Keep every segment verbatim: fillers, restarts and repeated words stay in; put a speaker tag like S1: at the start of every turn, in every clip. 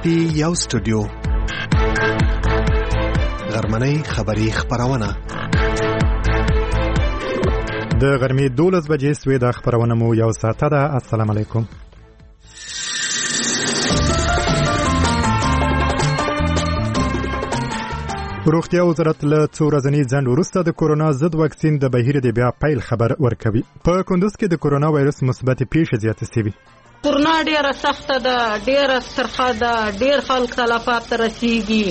S1: دی یو سټوډیو غرمنۍ خبری خبرونه
S2: د غرمې دولس بجې سوې د خبرونه مو یو ساعته ده. السلام علیکم. روغتیا وزارت له څو ورځني ځنډ وروسته د کورونا ضد واکسین د بهیر د بیا پیل خبر ورکوي. په کندوز کې د کورونا وایرس مثبت پیښې زیاتې شوي.
S3: کورونا ډیره سخته ده، ډیره سرخه ده، ډیر خلک تلفات ته رسیږي.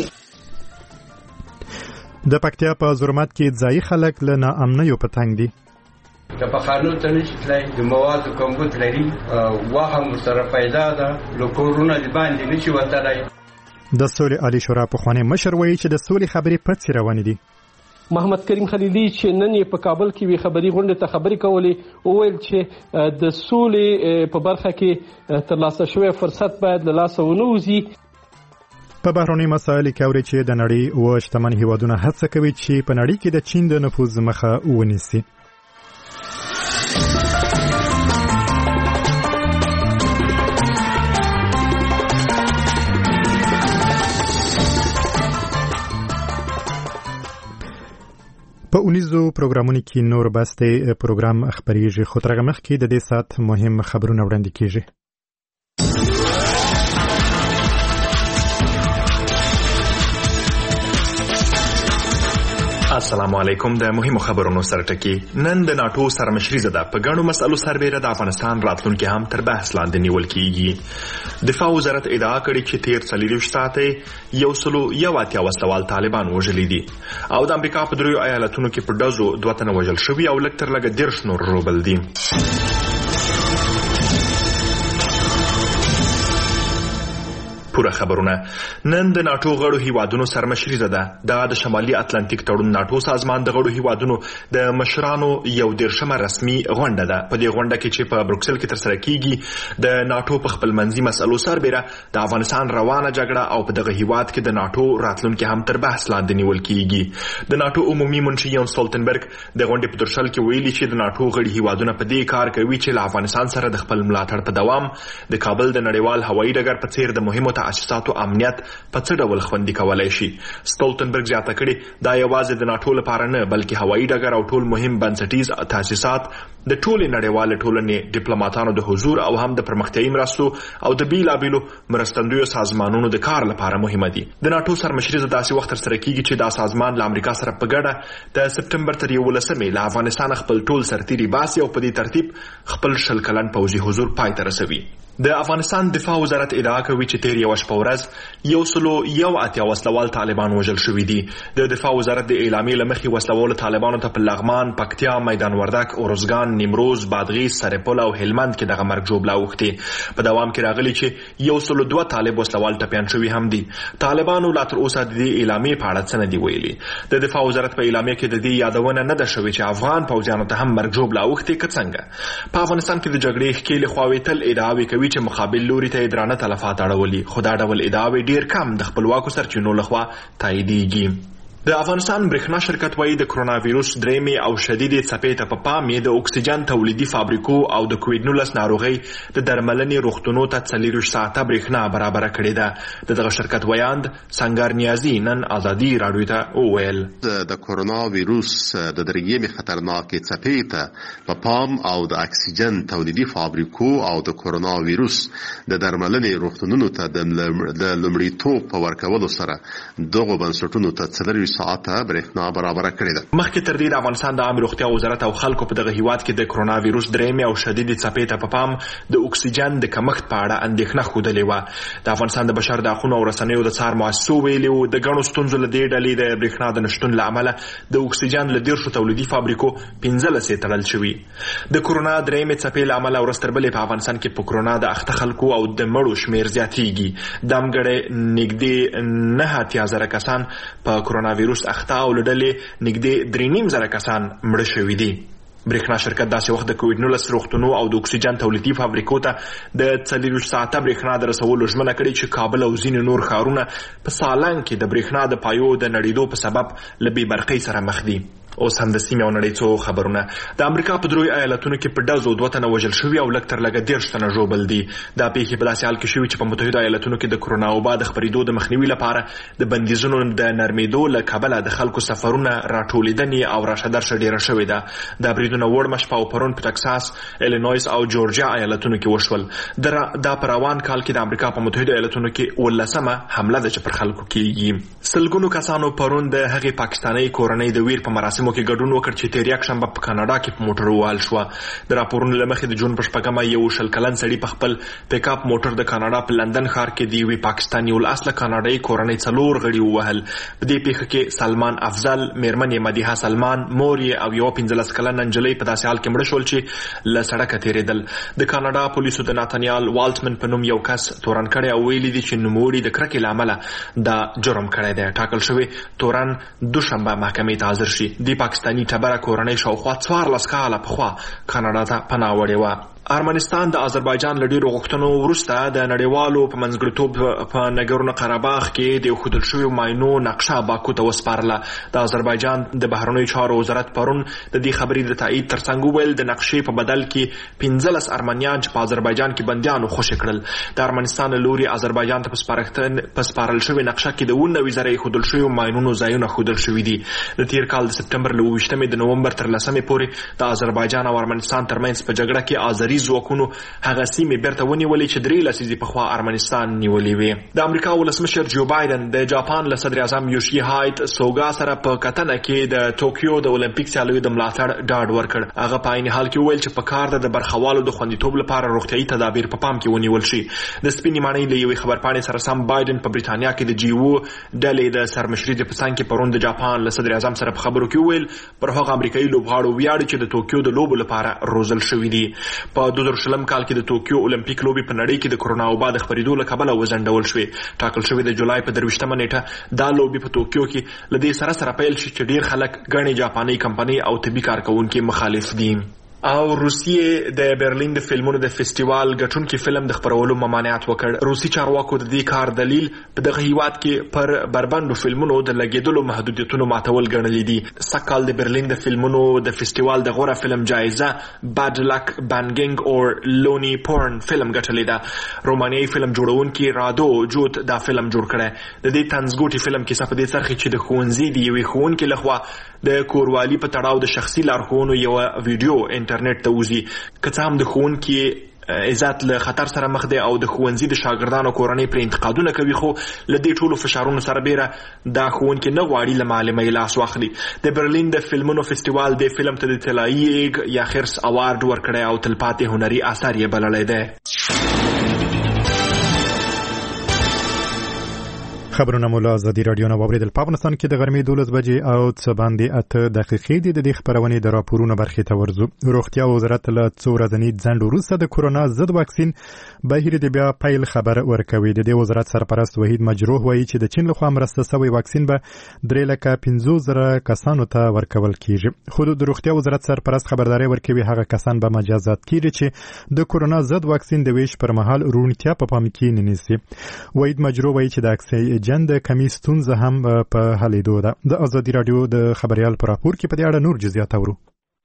S2: د پکتیا په زرمت کې ځایي خلک له ناامنیو په تنګ دي.
S4: د پخانو ته نشي تلای، د موادو کمبود لري، وهم سره پیدا ده، له کورونا د باندې نشي وتلای.
S2: د سولې عالی شورا پخوانی مشر وایي چې د سولې خبرې پڅې روانې دي.
S5: محمد کریم خلیلی چې نن په کابل کې وی خبري غونډه ته خبري کولې او ویل چې د سولې په برخه کې ترلاسه شوی فرصت باید له لاسه ونوځي.
S2: په بهرني مسایلو کې اوري چې د نړۍ او شتمن هیوادونه هڅه کوي چې په نړۍ کې د چین د نفوذ مخه ونیسي. په اونیزو پروګرامونو کې نور بسته پروګرام خبريږي، خو ترغه مخ کې د دې سات مهم خبرونه وړاندې کیږي.
S6: السلام علیکم. د مهمو خبرونو سره ټکی. نن د ناتو سرمشري زده په ګڼو مسلو سربېره د افغانستان راتلونکي هم تر بحث لاندې نیول کیږي. دفاع وزارت ادعا کړې چې تیر څلوېښت ساعته یو سلو یو اتیا وسلوال طالبان وژلي دي او د امریکا په دریو ایالتونو کې په ډزو دوه تنه وژل شوي او لږ تر لږه دېرش نور روبل دي. پوره خبرونه. نن د ناتو غړو هیوادونو سرمشري زده دا د شمالي اتلانتیک تړون ناتو سازمان د غړو هیوادونو د مشرانو یو دیرشمه رسمي غونډه ده. په دې غونډه کې چې په بروکسل کې ترسره کیږي د ناتو په خپل منځي مسلو سربېره د افغانستان روانه جګړه او په دغه هیواد کې د ناتو راتلونکي هم تر بحث لاندې نیول کیږي. د ناتو عمومي منشي یون سټولټنبرګ د غونډې په درشل کې ویلي چې د ناتو غړي هیوادونه په دې کار کوي چې له افغانستان سره د خپل ملاتړ په دوام د کابل د نړیوال هوایي ډګر په څیر د مهمو تاسیساتو امنیت په څه ډول خوندي کولای شي. سټولټنبرګ زیاته کړې دا یوازې د ناتو لپاره نه بلکې هوایي ډګر او ټول مهم بنسټیز تاسیسات د ټولې نړیوالې ټولنې ډیپلوماټانو د حضور او هم د پرمختیايي مرستو او د بیلابیلو مرستندویو سازمانونو د کار لپاره مهمه دي. د ناتو سرمشري داسې وخت ترسره کیږي چې دا سازمان له امریکا سره په ګډه د سپټمبر تر یولسمې له افغانستان خپل ټول سرتیري باسي او په دې ترتیب خپل شل کلن پوځي حضور پای ته رسوي. د افغانستان دفاع وزارت ادعا کوي چې تیر یو شپه ورځ یو سلو یو اتیا وسلوال طالبان وژل شوي دي. د دفاع وزارت د اعلامیې له مخې وسلوالو طالبانو ته په لغمان، پکتیا، میدان وردک، اورزګان، نیمروز، بادغیس، سرپل او هلمند کې دغه مرګ جوړه اوختي. په دوام کې راغلي چې یو سلو دوه طالب وسلوال ټپيان شوي هم دي. طالبانو لا تر اوسه د دې اعلامیې په اړه څه نه دي ویلي. د دفاع وزارت په اعلامیې کې د دې یادونه نه ده شوې چې افغان پوځیانو ته هم مرګ جوړه اوختي که څنګه. په افغانستان کې د جګړې ښکېلې خواوې تل ادعاوې کوي چې مقابل لوري ته درانه تلفات اړولي، خو دا ډول ادعاوې ډیر کم د خپلواکو سرچینو لخوا تاییدېږي. د افغانستان برېښنا شرکت وایي د کرونا وایرس درېمې او شدیدې څپې ته په پام یې د اکسیجن تولیدي فابریکو او د کووډ نولس ناروغۍ د درملنې روغتونو ته څلوېښت ساعته برېښنا برابره کړې ده. د دغه شرکت ویاند سنگر نیازي نن ازادي راډیو ته وویل
S7: د کرونا وایرس د درېیمې خطرناکې څپې ته په پام او د اکسیجن تولیدي فابریکو او د کرونا وایرس د درملنې روغتونونو ته د لومړیتوب په ورکولو سره دغه بنسټونو ته څلوېښت ساعته برېښنا برابره کړې ده.
S6: مخکې تر دې د افغانستان د عامه روغتیا وزارت او خلکو په دغه هیواد کې د کرونا وایرس درېمې او شدیدې څپې ته په پام د اکسیجن د کمښت په اړه اندېښنه ښودلې وه. د افغانستان د بشر د حقونو او رسنیو د څار مؤسسو ویلي وو د ګڼو ستونزو له دې ډلې د برېښنا د نشتون له امله د اکسیجن له دېرشو تولیدي فابریکو پنځلس یې تړل شوي. د کرونا درېیمې څپې له امله ورځ تر بلې په افغانستان کې په کرونا د اخته خلکو او د مړو شمېر زیاتېږي. دمګړی نږدې نه اتیا زره کسان په کرونا وایرس اخته او له ډلې نږدې درې نیم زره کسان مړه شوي دي. برېښنا شرکت داسې وخت د کووډ نولس روغتونو او د اکسیجن تولیدي فابریکو ته د څلوېښت ساعته برېښنا د رسولو ژمنه کړې چې کابل او ځینې نور ښارونه په سالنګ کې د برېښنا د پایو د نړېدو په سبب له بې برقۍ سره مخ دي. اوس هم د سیمې او نړۍ څو خبرونه. د امریکا په دروي ایالتونو کې په ډزو دوه تنه وژل شوي او لږ تر لږه دېرش تنه ژوبل دي. دا پیښې په داسې حال کې شوي چې په متحده ایالتونو کې د کرونا وبا د خپرېدو د مخنیوي لپاره د بندیزونو د نرمېدو له کبله د خلکو سفرونه راټولېدنې او راشه درشه ډېره شوې ده. دا بریدونه وړمه شپه او پرون په ټکساس، ایلینویس او جورجیا ایالتونو کې وشول. دا په روان کال کې د امریکا په متحده ایالتونو کې ولسمه حمله ده چې پر خلکو کېږي. سلګونو کسانو پرون د هغې پاکستاني کورنۍ د ویر په مراسمو کې ګډون وکړ چې تېر یکشنبه په کاناډا کې په موټر ووهل شوه. د راپورونو له مخې د جون په شپږمه یو شل کلن سړي په خپل پیک اپ موټر د کاناډا په لندن ښار کې د یوې پاکستاني الاصله کاناډایي کورنۍ څلور غړي ووهل. په دې پیښه کې سلمان افضل، میرمن یې مدیحه سلمان، مور یې او یوه پنځلس کلنه نجلۍ په داسې حال کې مړه شول چې له سړکه تېرېدل. د کاناډا پولیسو د ناتانیال والټمن په نوم یو کس تورن کړی او ویلي دي چې نوموړي د کرکې له امله دا جرم کړی دی. ټاکل شوی تورن دوشنبه محکمې ته حاضر شي. د پاکستاني ټبره کورنۍ شاوخوا څوارلس کاله پخوا کاناډا ته پناه وړې وه. ارمنستان د آذربایجان له ډېرو غوښتنو وروسته د نړیوالو په منځګړیتوب په نګورنو قرهباغ کې د ایښودل شویو ماینو نقشه باکو ته وسپارله. د آذربایجان د بهرنیو چارو وزارت پرون د دې خبرې د تایید ترڅنګ وویل د نقشې په بدل کې پنځلس ارمنیان چې په آذربایجان کې بندیانو خوشي کړل. د ارمنستان له لوري آذربایجان ته په سپارل شوې نقشه کې د اووه نوي زره ایښودل شویو ماینونو ځایونه ښودل شوي دي. د تېر کال د سپتمبر له اووه ویشتمې د نومبر تر لسمې پورې د آذربایجان او ارمنستان ترمنځ په جګړه کې آذري ځواکونو هغه سیمې بیرته ونیولې چې درې لسیزې پخوا ارمنستان نیولې وې. د امریکا ولسمشر جو بایدن د جاپان له صدر اعظم یوشی هایت سوګا سره په کتنه کې د ټوکیو د اولمپیک سیالیو د ملاتړ ډاډ ورکړ. هغه په عین حال کې وویل چې په کار ده د برخوالو د خوندیتوب لپاره روغتیايي تدابیر په پام کې ونیول شي. د سپینې ماڼۍ له یوې خبرپاڼې سره سم بایدن په بریتانیا کې د جی او ډلې د سرمشري د پسان کې پرون د جاپان له صدر اعظم سره په خبرو کې وویل پر هغه امریکایي لوبغاړو ویاړي چې د ټوکیو د لوبو لپاره روزل شوي دي. په دوه زره شلم کال کې د ټوکیو اولمپیک لوبي په نړۍ کې د کرونا وبا د خپرېدو له کبله وځنډول شوې. ټاکل شوې د جولای په درویشتمه نیټه دا لوبي په ټوکیو کې له دې سره سره پیل شي چې ډېر خلک ګڼې جاپاني کمپنۍ او طبي کارکوونکي مخالف دي. او روسیې د برلین د فلمونو د فستیوال ګټونکي فلم د خپرولو ممانعت وکړ. روسي چارواکو د دې کار دلیل په دغه هیواد کې پر بربندو فلمونو د لګېدلو محدودیتونو ماتول ګڼلي دي. سږکال د برلین د فلمونو د فستیوال د غوره فلم جایزه باد لک بانګینګ او لونی پورن فلم ګټلې ده. رومانیایي فلم جوړونکي رادو جوت دا فلم جوړ کړی. د دې طنزګوټي فلم کیسه په دې څرخي چې د ښوونځي د یوې ښوونکي لخوا د کوروالي په تړاو د شخصي لارښوونو یوه ویډیو انټرنیټ ته وځي. که څه هم د ښوونکي عزت له خطر سره مخ دی او د ښوونځي د شاګردانو کورنۍ پرې انتقادونه کوي، خو له دې ټولو فشارونو سره بیره دا ښوونکي نه غواړي له معلمۍ لاس واخلي. د برلین د فلمونو فستیوال د فلم ته د طلایي یا خرس اوارډ ورکړی او تلپاتې هنري اثر یې بللی دی.
S2: خبرونه مولا ازادي رادیو نه واوریدل. په افغانستان کې د غرمې دولس بجې او څه باندې اته دقیقې دي. د دې خبرونې د راپورونو برخې ته ورځو. روغتیا وزارت له څو ورځني ځنډ وروسته د کورونا ضد واکسین بهیر د بیا پیل خبر ورکوي. د دې وزارت سرپرست وحید مجروح وایي چې د چین لخوا مرسته شوی واکسین به درې لکه پنځوس زره کسانو ته ورکول کیږي. خو د روغتیا وزارت سرپرست خبرداري ورکوي هغه کسان به مجازات کیږي چې د کورونا ضد واکسین د ویش پر مهال روڼتیا په پام کې نه نیسي. وحید مجروح وایي چې د اکسي جن د کمی ستونزه هم په حلېدو ده. د ازادي رادیو د خبريال پر راپور کې په دې اړه نور جزئیات اورو.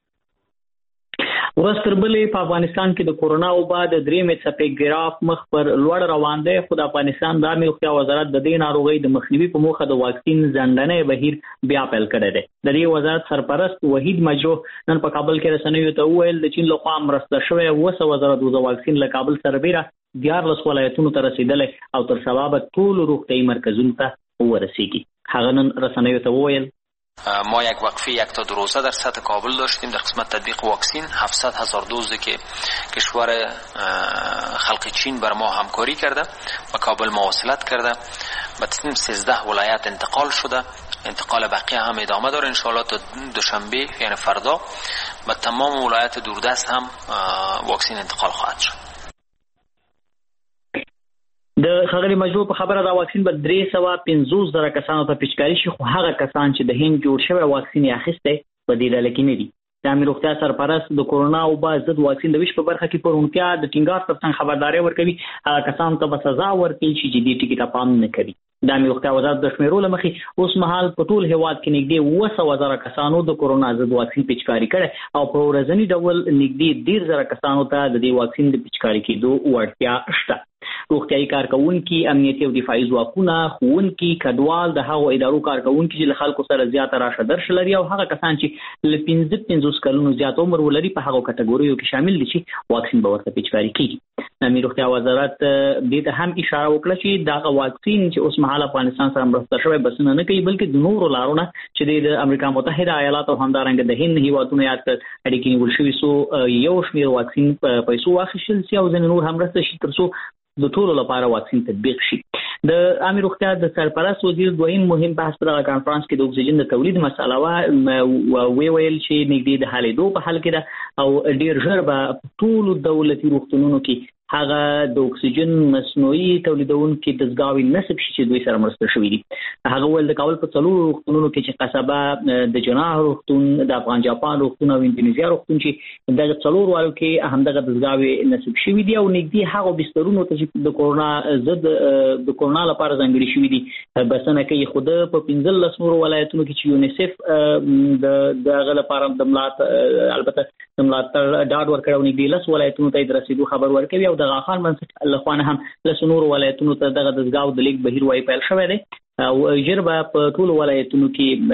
S8: ورځ تر بلې په افغانستان کې د کورونا وبا د درېمې څپې ګراف مخ پر لوړ روان دی، خو د افغانستان د عامه روغتیا وزارت د دې ناروغۍ د مخنیوي په موخه د واکسین ځنډنې بهیر بیا پیل کړی دی. د دې وزارت سرپرست وحید مجروح نن په کابل کې رسنیو ته وویل د چین لخوا مرسته شوی اوه سوه زره دوزه واکسین له کابل سره بیره دیارلس ولایتونو ته رسیدلی او تر سبا به ټولو روغتیایي مرکزونو ته ورسیږي. هغه نن رسنیو ته وویل
S9: ما یک وقفه یک تا دو روزه در سطح کابل داشتیم در قسمت تطبیق واکسین هفتصد هزار دوزی که کشور خلق چین بر ما همکاری کرده و کابل مواصلت کرده و تصمیم سیزده ولایت انتقال شده. انتقال بقیه هم ادامه داره انشاءالله تا دوشنبه یعنی فردا و تمام ولایت دوردست هم واکسین انتقال خواهد شد.
S8: د ښاغلي مجروح په خبره دا واکسین به درې سوه پنځوس زره کسانو ته پیچکاري شي، خو هغه کسان چې د هند جوړ شوی واکسین یې اخیستی په دې ډله کې نه دي. د عامه روغتیا سرپرست د کورونا وبا ضد واکسین د ویش په برخه کې پر روڼتیا د ټینګار ترڅنګ خبرداری ورکوي هغه کسانو ته به سزا ورکړي چې دې ټکي ته پام نه کوي. د امیر روغتیا وزارت د شمیرو لمخې اوس مهال په ټول هیواد کې نږدې اوه سوه زره کسانو د کورونا ضد واکسین پیچکاري کړې او په ورځني ډول نږدې ډېر زره کسانو ته د دې واکسین د پیچکاري کېدو وړتیا شته. روغتیايي کارکونکي، امنیتي او دفاعي ځواکونه، ښوونکي، کډوال، د هغو ادارو کارکونکي چې له خلکو سره زیاته راشه درشه لري او هغه کسان چې له پنځه پنځوس کلونو زیات عمر ولري په هغو کټګوریو کې شامل دي چې واکسین به ورته پیچکاري کیږي. امیر روغتیا وزارت دې ته هم اشاره وکړه چې دغه واکسین چې اوس مهال افغانستان سره مرسته شوی بسنه نه کوي بلکې د نورو لارونه چې د امریکا متحده ایالاتو او همدارنګه د هند هیوادونو یاد اړیکې نیول شوي سو یو شمېر واکسین په پیسو واخیستل شي او ځینې نور هم مرسته شي تر څو د ټولو لپاره واکسین تطبیق شي. د امیر روغتیا د سرپرست وزیر دویم مهم بحث په دغه کانفرنس کې د اکسیجن د تولید مسله وه. وی ویل چې نږدې د حلېدو په حال کې ده او ډېر ژر به ټولو دولتي روغتونونو کې هغه د اکسیجن مصنوعي تولیدونکي دستګاوې نصب شي چې دوی سره مرسته شوي دي. هغه ویل د کابل په څلورو روغتونونو کې چې قصبه، د جناح روغتون، د افغان جاپان روغتون او اندونیزیا روغتون چې دغه څلور والو کې همدغه دستګاوې نصب شوي دي او نږدې هغو بسترونو ته چې د کورونا ضد د کورونا لپاره ځانګړي شوي دي بسنه کوي. خو د په پنځلس نورو ولایتونو کې چې یونیسف د هغه لپاره د ملاتړ البته د ملاتړ ډاډ ورکړی او نږدې لس ولایتونو ته یې د رسېدو خبر ورکوي او د غاخان بنسټ له خوا نه هم لسو نورو ولایتونو ته دغه دستګاو د لیږد بهیر وایي پیل شوی دی او ژر به په ټولو ولایتونو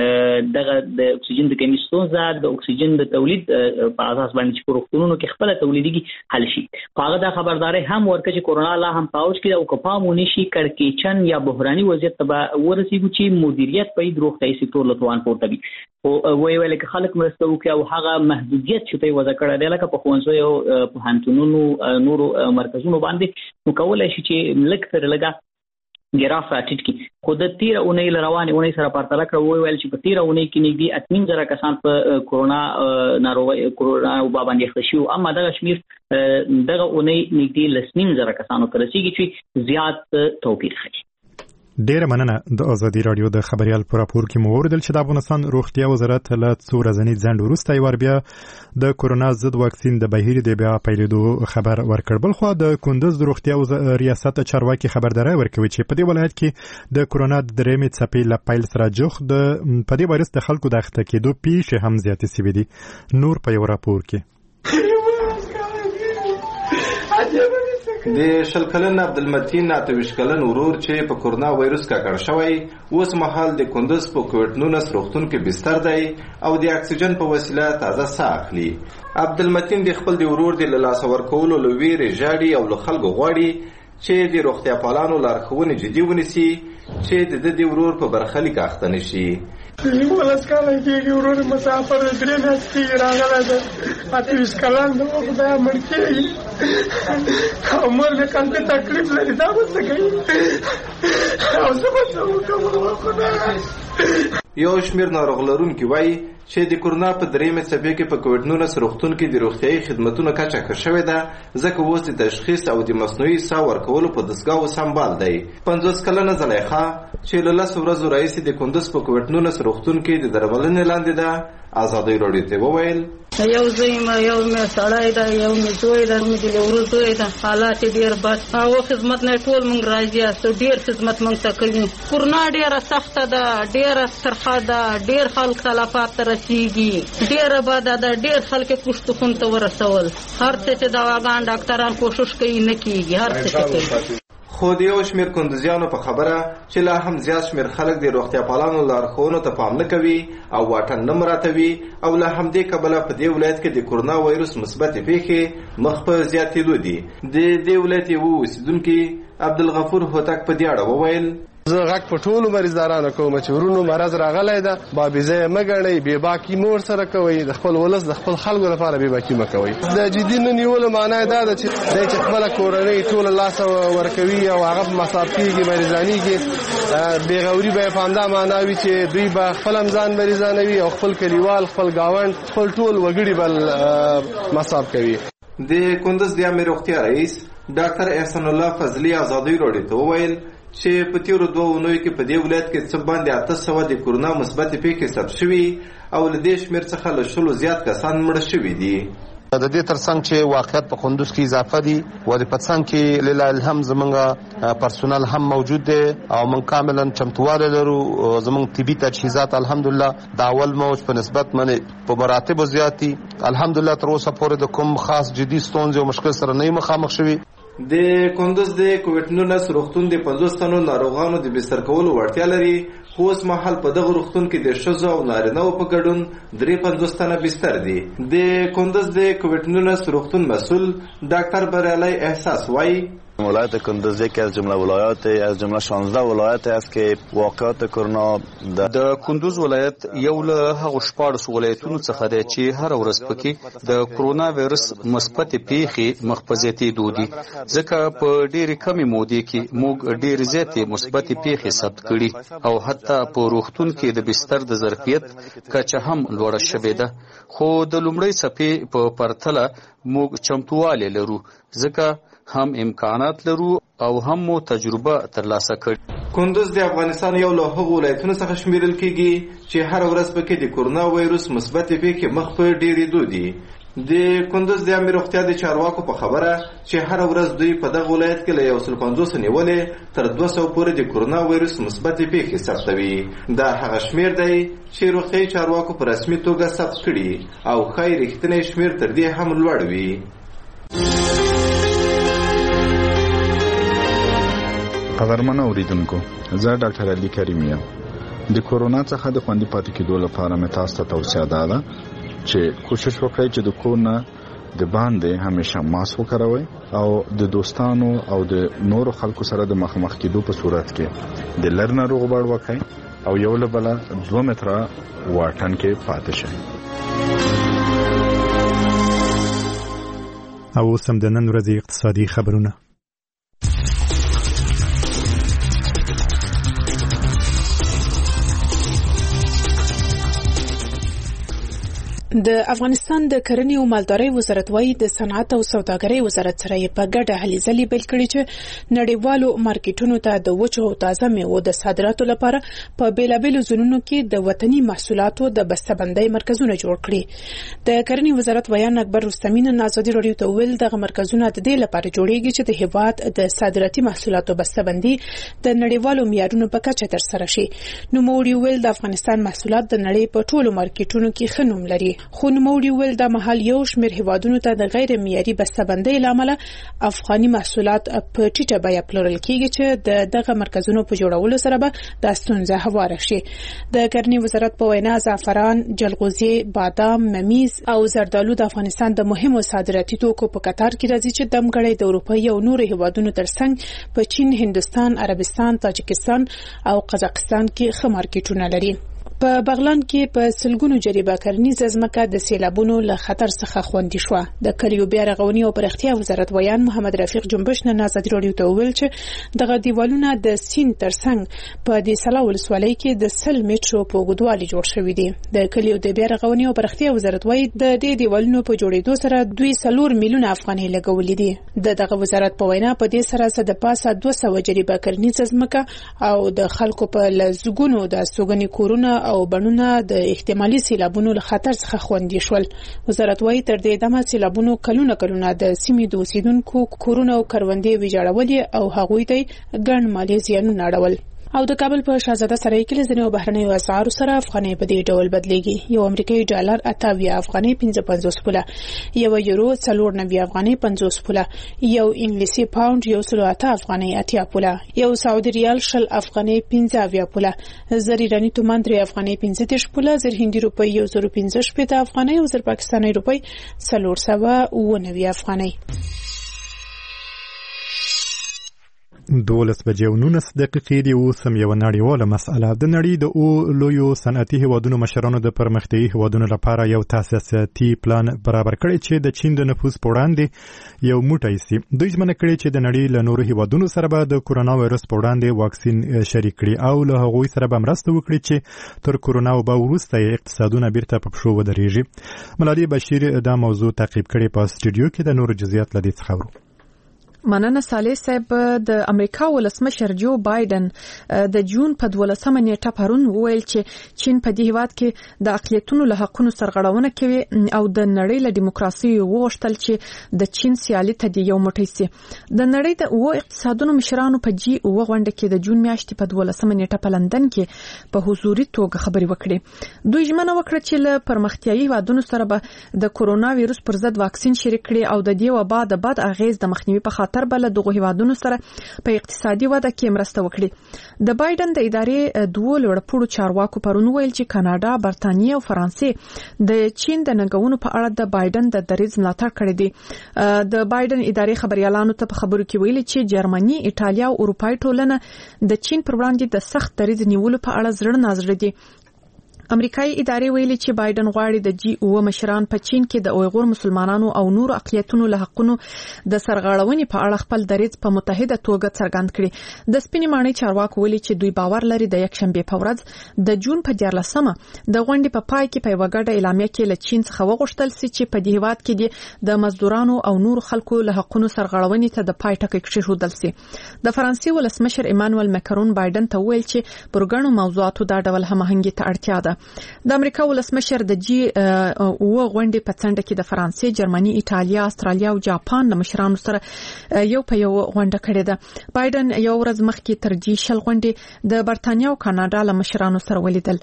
S8: کې دغه د اکسیجن د کمي ستونزه د اکسیجن د تولید په اساس باندې چې په روغتونونو کې خپله تولیدېږي حل شي. خو هغه دا خبرداری هم ورکړه چې کورونا لا هم په اوج کې ده او که پام ونه شي کړکېچن یا بحراني وضعیت ته به ورسېږو چې مدیریت به یې د روغتیايي سکتور له توان پورته وي. خو ویې ویل که خلک مرسته وکړي او هغه محدودیت چې ته یې وضع کړی دی لکه په ښوونځیو، پوهنتونونو، نورو مرکزونو باندې نو کولی شي چې لږ تر لږه ګراف راټیټ کړي. خو د تېره اونۍ له روانې اونۍ سره پرتله کړه ویې ویل چې په تېره اونۍ کې نږدې اته نیم زره کسان په کورونا ناروغۍ کورونا وبا باندې اخته شوي اما دغه شمېر دغه اونۍ نږدې لس نیم زره کسانو ته رسېږي چې زیات توپیر ښیي.
S2: ډیره مننه. د ازادي راډیو د خبريال پر راپور کې مو اوریدل چې د افغانستان روغتیا وزارت له څو ورځني ځنډ وروسته یو بیا د کورونا ضد واکسین د بهیر د بیا پیلېدو خبر ورکړ. بل خو د کندز د روغتیا ریاست چارواکي خبرداري ورکوي چې په دې ولایت کې د کورونا د درېمې څپې له پیل سره جوخ د په دې وایرس د خلکو د اخته کېدو پیښې هم زیاتې شوې دي. نور په یو راپور کې
S10: د شل کلن عبدالمتین اتویش کلن ورور چې په کورونا وایرس ککړ شوی اوس مهال د کندز په کووډ نولس روغتون کې بستر دی او د اکسیجن په وسیله تازه ساه اخلي. عبدالمتین د خپل د ورور د لاسه ورکولو له ویرې ژاړي او له خلکو غواړي چې د روغتیا پالانو لارښوونې جدي ونیسي چې د د ورور په برخلیک اخته نشي.
S11: ولس کاله کېږي ورور مسافر درې میاشتې راغلی دی اتویش کلن د خدای مړ کېږي او مور مې کم ته تکلیف لري دا به څه کوي او زه به څه وکړم خدایه.
S10: یو شمېر ناروغ لرونکي وایي چې د کورونا په درېیمې څپې کې په کووډ نولس روغتون کې د روغتیايي خدمتونو کچه ښه شوې ده ځکه اوس د تشخیص او د مصنوعي ساه ورکولو په دستګاو سمبال دی. پنځوس کلنه زلیخا چې له لسو ورځو راهیسې د کندز په کووډ نولس روغتون کې د درملنې لاندې ده ازادي راډیو ته وویل
S3: یو زویم یو مې سړی ده یو مې زوی ده مې د ورور زوی ده حالات ډېر بد او خدمت نه ټول موږ راضي یاستو ډېر خدمت موږ ته کوي. کورونا ډېره سخته ده ډېره ترخه ده ډېر خلک تلفات ته رسېږي ډېره بده ده ډېر خلک یې پوښتخون ته ورسول هر څه چې دواګان ډاکټران کوشش کوي نه کېږي هر څه چې کوي.
S10: خو د یو شمېر کندوزیانو په خبره چې لا هم زیات شمېر خلک د روغتیا پالانو لارښوونو ته پام نه کوي او واټن نه مراعاتوي او له همدې کبله په دې ولایت کې د کورونا وایرس مثبتې پیښې مخ په زیاتېدو دي. د دې ولایت یو اوسېدونکي عبدالغفور هوتک په دې اړه وویل
S12: زه غږ په ټولو مریضدارانو کوم چې ورونو مرض راغلی ده بابیزه یې مه ګڼئ بېباکي مور سره کوئ د خپل ولس د خپل خلکو لپاره بېباکي مه کوئ. د جدي نه نیولو معنا یې دا ده چې دی چې خپله کورنۍ ټوله لاسه ورکوي او هغه په مصاب کېږي مریضانېږي بېغوري به یې په همدا معنا وي چې دوی به خپل هم ځان مریضانوي او خپل کلیوال خپل ګاونډ خپل ټول وګړي به مصاب کوي.
S10: د کندز د عامې روغتیا رئیس ډاکټر احسان الله فضلي ازادي راډیو ته وویل چې په تیرو دوه اونیو کې په دې ولایت کې څه باندې اته سوه د کورونا مثبتې پیښې ثبت شوي او له دې شمېر څخه له شلو زیات کسان مړه شوي دي.
S13: د دې ترڅنګ چې واقعیت په کندوز کې اضافه دي و د پڅنګ کې لله الحمد زمونږ پرسونل هم موجود دي او من کاملا چمتواله لرو. زمونږ طبي تجهیزات الحمدلله د اول موج په نسبت باندې په مراتب زیاتی الحمدلله تر اوسه پورې د کوم خاص جدي ستونزې او مشکل سره نه مخامخ شوي.
S10: د کندوز د کووډ نولس روغتون د پنځوس تنو ناروغانو د بستر کولو وړتیا لري، خو اوس مهال په دغه روغتون کې د ښځو او نارینه‌و په ګډون درې پنځوس تنه بستر دي. د کندوز د کووډ نولس روغتون مسئول ډاکټر بریالی احساس وایي
S14: ولایت کندوز یکی از جمله ولایات از جمله شانزده ولایت است که واقعات کرونا
S15: د کندوز ولایت یو له هغو شپاړس ولایتونو څخه دی چې هر ورځ پکې د کرونا وایرس مثبت پیښې مخ په زیاتېدو دي، ځکه په ډېرې کمې مودې کې موږ ډېرې زیاتې مثبت پیښې ثبت کړي او حتی په روغتون کې د بستر د ظرفیت کچه هم لوړه شوې ده. خو د لومړۍ څپې په پرتله موږ چمتوالی لرو، ځکه هم امکانات لرو او هم مو تجربه ترلاسه کړې.
S10: کندوز د افغانستان یو له هغو ولایتونو څخه شمیرل کیږي چې هر ورځ پکې د کرونا وایرس مثبت پیښې مخ په ډېرېدو دي. د کندوز د عامه روغتیا د چارواکو په خبره چې هر ورځ دوی په دغه ولایت کې له یو سل پنځوس نیولې تر دوه سوه پورې د کرونا وایرس مثبت پیښې ثبتوي. دا هغه شمیر دی چې روغتیايي چارواکو په رسمي توګه ثبت کړي او ښایي رښتینی شمیر تر دې هم لوړ وي.
S16: قدرمن اوریدونکو، زه ډاکټر علي کریم یم. د کورونا څخه د خوندي پاتې کېدو لپاره مې تاسو ته توصیه ده چې کوشش وکړئ چې د کور نه د باندې همیشه ماسک وکاروئ او د دوستانو او د نورو خلکو سره د مخامخ کېدو په صورت کې د لر نه روغبړ وکړئ او یو له بله دوه متره واټن کې پاتې شئ.
S2: او اوس هم د نن ورځې اقتصادي خبرونه.
S17: د افغانستان د کرنې او مالدارۍ وزارت وايي د صنعت او سوداګرۍ وزارت سره په ګډه هلې ځلې پیل کړې چې نړیوالو مارکیټونو ته د وچو او تازه میوو د صادراتو لپاره په بیلابېلو ځایونو کې د وطني محصولاتو د بسته‌بندۍ مرکزونه جوړ کړي. د کرنې وزارت ویان اکبر رستمی نن ازادي راډیو ته ویل دغه مرکزونه د دې لپاره جوړېږي چې د هیواد د صادراتي محصولاتو بسته‌بندي د نړیوالو معیارونو په کچه ترسره شي. نوموړي ویل د افغانستان محصولات د نړۍ په ټولو مارکیټونو کې ښه نوم لري، خو نوموړي ویل د محل یو شمېر هیوادونو ته د غیر معیاري بسته‌بندۍ له امله افغاني محصولات په ټیټه بیه پلورل کیږي چې د دغه مرکزونو په جوړولو سره به دا ستونزه هواره شي. د کرنې وزارت په وینا زعفران، جلغوزي، بادام، ممیز او زردالو د افغانستان د مهمو صادراتي توکو په کتار کې راځي چې دمګړی د اروپا او نورو هیوادونو ترڅنګ په چین، هندستان، عربستان، تاجکستان او قزاقستان کې ښه مارکیټونه لري. په بغلان کې په سلګونو جریبه کرنیزه ځمکه د سیلابونو له خطر څخه خوندي شوه. د کلیو بیا رغونې او پراختیا وزارت ویان محمد رفیق جنبش نن ازادي راډیو ته وویل چې دغه دیوالونه د سیند ترڅنګ په دې سلا ولسوالۍ کې د سل مترو په اوږدوالي جوړ شوي دي. د کلیو د بیا رغونې او پراختیا وزارت وایي د دې دیوالونو په جوړېدو سره دوی څلور میلیونه افغانۍ لګولې دي. د دغه وزارت په وینا په دې سره د پاسه دوه سوه جریبه کرنیزه ځمکه او د خلکو په لزګونو د استوګنې کورونه او بڼونه د احتمالي سیلابونو له خطر څخه خوندي شول. وزارت وايي تر دې دمه سیلابونو کلونه کلونه د سیمې د اوسیدونکو کورونه او کروندې ویجاړولې او هغوی ته ګڼ مالي زیانونه اړول. او د کابل په شاهزاده سرای کې لزنیو بهرنیو اسعارو سره افغانۍ په دې ډول بدلېږي. یو امریکایي ډالر اته اویا افغانۍ پنځه پنځوس پوله، یو یورو څلور نوي افغانۍ پنځوس پوله، یو انګلیسي پاوند یو سل اته افغانۍ اتیا پوله، یو سعودي ریال شل افغانۍ پنځه اویا پوله، زر ایراني تومان درې افغانۍ پنځه دېرش پوله، زر هندي روپۍ یو زر پنځه شپېته افغانۍ او زر پاکستاني روپۍ څلور سوه اوه نوي افغانۍ.
S2: دولس بجې او نولس دقیقې دي. اوس هم یوه نړیواله مسئله. د نړۍ د او لویو صنعتي هیوادونو مشرانو د پرمختیایي هیوادونو لپاره یو تاسیساتي پلان برابر کړی چې د چین د نفوذ په وړاندې یو موټی سي. دوی ژمنه کړې چې د نړۍ له نورو هیوادونو سره به د کورونا وایرس په وړاندې واکسین شریک کړي او له هغوی سره به مرسته وکړي چې تر کورونا وبا وروسته یې اقتصادونه بیرته په پښو ودرېږي. ملالۍ بشیر دا موضوع تعقیب کړې. په سټوډیو کې د نورو جزئیات له دې څخه ورو.
S18: مننه صالح صاحب. د امریکا ولسمشر جو بایدن د جون په دولسمه نیټه پرون وویل چې چین په دې هیواد کې د اقلیتونو له حقونو سرغړونه کوي او د نړۍ له دیموکراسي وغوښتل چې د چین سیالي ته د یو موټی سي. د نړۍ د اوه اقتصادونو مشرانو په جی اوه غونډه کې د جون میاشتې په دولسمه نیټه په لندن کې په حضوري توګه خبرې وکړې. دوی ژمنه وکړه چې له پرمختیایي هیوادونو سره به د کورونا وایروس پر ضد واکسین شریک کړي او د دې وبا د بد اغیز د مخنیوي په خاطر بل دغه هیوادونو سره په اقتصادي وده کې مرسته وکړي. د بایدن د ادارې دوه لوړپوړو چارواکو پرون ویل چې کاناډا، برتانیې او فرانسې د چین د ننګونو په اړه د بایدن د دریځ ملاتړ کړی دی. د بایدن ادارې خبريالانو ته په خبرو کې ویلي چې جرمني، ایټالیا او اروپای ټولنه د چین پر وړاندې د سخت دریځ نیولو په اړه زړه نازړه دي. امریکایي ادارې ویلي چې بایدن غواړي د جی اوه مشران په چین کې د اویغور مسلمانانو او نور اقلیتونو له حقونو د سرغړونې په اړه خپل دریځ په متحده توګه څرګند کړي. د سپینې ماڼۍ چارواکو ویلي چې دوی باور لري د یکشنبه په ورځ د جون په دیارلسمه د غونډې په پای کې په یو غټه اعلامیه کې له چین څخه وغوښتل شي چې په دې هیواد کې د مزدورانو او نور خلکو له حقونو سرغړونې ته د پای ټکی کېښودل شي. د فرانسې ولسمشر ایمانوئل ماکرون بایدن ته ویل چې پر ګڼو موضوعاتو دا ډول هماهنګي ته اړتیا ده. د امریکا ولسمشر د جی اوه غونډې په څنډه کې د فرانسې، جرمني، ایټالیا، استرالیا او جاپان د مشرانو سره یو په یو غونډه کړې ده. بایدن یو ورځ مخکې تر دې شل غونډې د برتانیا او کاناډا له مشرانو سره ولیدل.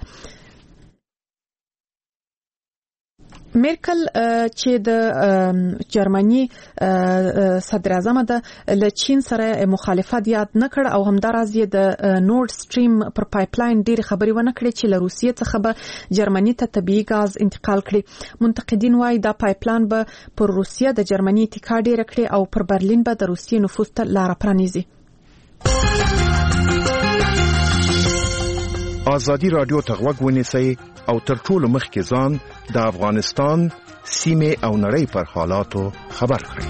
S18: میرکل چې د جرمني صدر اعظم د له چین سره مخالفت یاد نه کړ او همداراز یې د نورد سټریم پر پایپلاین ډېر خبرې ونه کړې چې له روسیې څخه به جرمني ته طبيعي غاز انتقال کړي. منتقدین وايي دا پایپلاین به پر روسیې د جرمني اتکا ډېر کړي او پر برلین به د روسیې نفوذ ته لار پرانیزي.
S19: آزادی رادیو ته غوږ ونیسئ او تر ټولو مخکې ځان د افغانستان سیمې او نړۍ پر حالاتو خبر کړئ.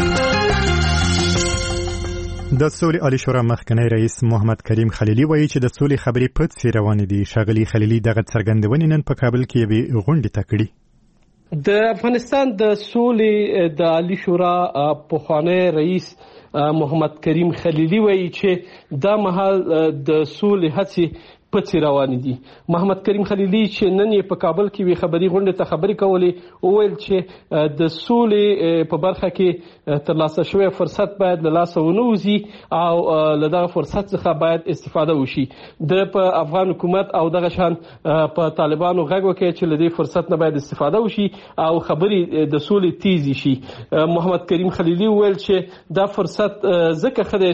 S2: د سولې عالی شورا مخکنی رئیس محمد کریم خلیلی وایي چې د سولې خبرې په څیر روانې دي. ښاغلي خلیلی دغه څرګندونې نن په کابل کې یوې غونډې ته کړې.
S5: د افغانستان د سولې د عالی شورا پخوانی رئیس محمد کریم خلیلی وایي چې دا مهال د سولې هڅې په څیر روان دي. محمد کریم خلیلی چې نن په کابل کې وی خبري غونډه ته خبري کولې او ویل چې د سولې په برخه کې ترلاسه شوی فرصت باید له لاسه ونوځي او له دغه فرصت څخه باید استفاده وشي. د په افغان حکومت او دغه شان په طالبانو غږ وکړي چې له دې فرصت نه باید استفاده وشي او خبري د سولې تیزی شي. محمد کریم خلیلی ویل چې دا فرصت ځکه خدای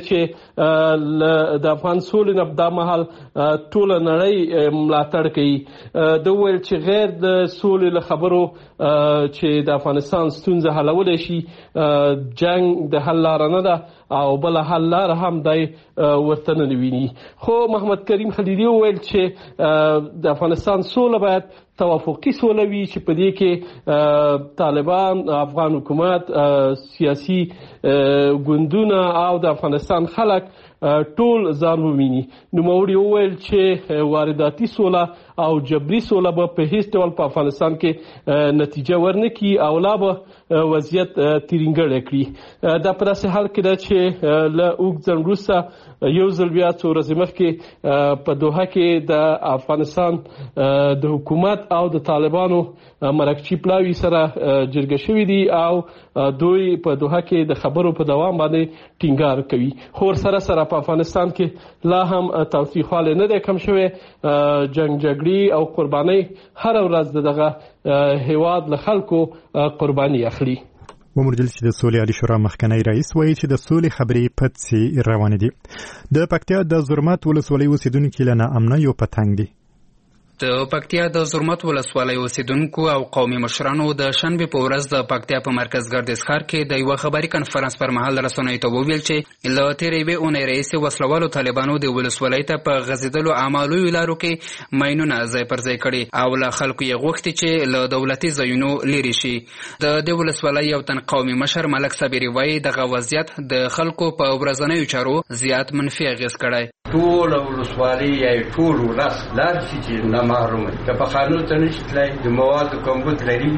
S5: چې د افغان سولې نه د مهال ټول نړۍ ملاتړ کوي. د ویل چې غیر د سولې له خبرو چې د افغانستان ستونزه حلولی شي جنگ د حل لاره نه ده او بل حل لاره هم دی ورته نه ویني. خو محمد کریم خلیلی ویل چې د افغانستان سوله باید توافقي سوله وي چې په دې کې طالبان، افغان حکومت، سیاسي ګوندونه او د افغانستان خلک ټول ځان وویني. نوموړي وویل چې وارداتي سوله او جبري سوله به په هیڅ ډول په افغانستان کې نتیجه ورنکړي او لا به وضعیت ترینګړی کړي. دا په داسې حال کې ده چې له اوږد ځنډ وروسته یو ځل بیا څو ورځې مخکې په دوحه کې د افغانستان د حکومت او د طالبانو مرکچی پلاوی سره جرګه شوې دي او دوی په دوحه کې د خبرو په دوام باندې ټینګار کوي. خو سره سره په افغانستان کې لا هم تاوتریخوالی نه دی کم شوی. جنگ جګړې او قربانۍ هر ورځ دغه هیواد له خلکو قرباني اخلي.
S2: ومردل چې د سولې عالی شورا مخکنی رئیس وایي چې د سولې خبرې په څیر روانې دي. د پکتیا د زرمت ولسوالۍ اوسیدونکي له ناامنیو په تنګ دي.
S20: د پکتیا د زرمت ولسوالۍ اوسیدونکو او قومي مشرانو د شنبې په ورځ د پکتیا په مرکز ګردیز ښار کې د یوه خبري کنفرانس پر مهال رسنیو ته وویل چې له تېرې یوې اونۍ راهیسې وسلوالو طالبانو د ولسوالۍ ته په غځېدلو اعمالو لارو کې ماینونه ځای پر ځای کړي او له خلکو یې غوښتي چې له دولتي ځایونو لرې شي. د دې ولسوالۍ یو تن قومي مشر ملک صابري وایي دغه وضعیت د خلکو په ورځنیو چارو زیات منفي اغېز کړی.
S4: ټول ولسوالۍ یا ټول ولس لار چې نه محروم دي که په خانو ته نشي تلای د موادو کمبود لري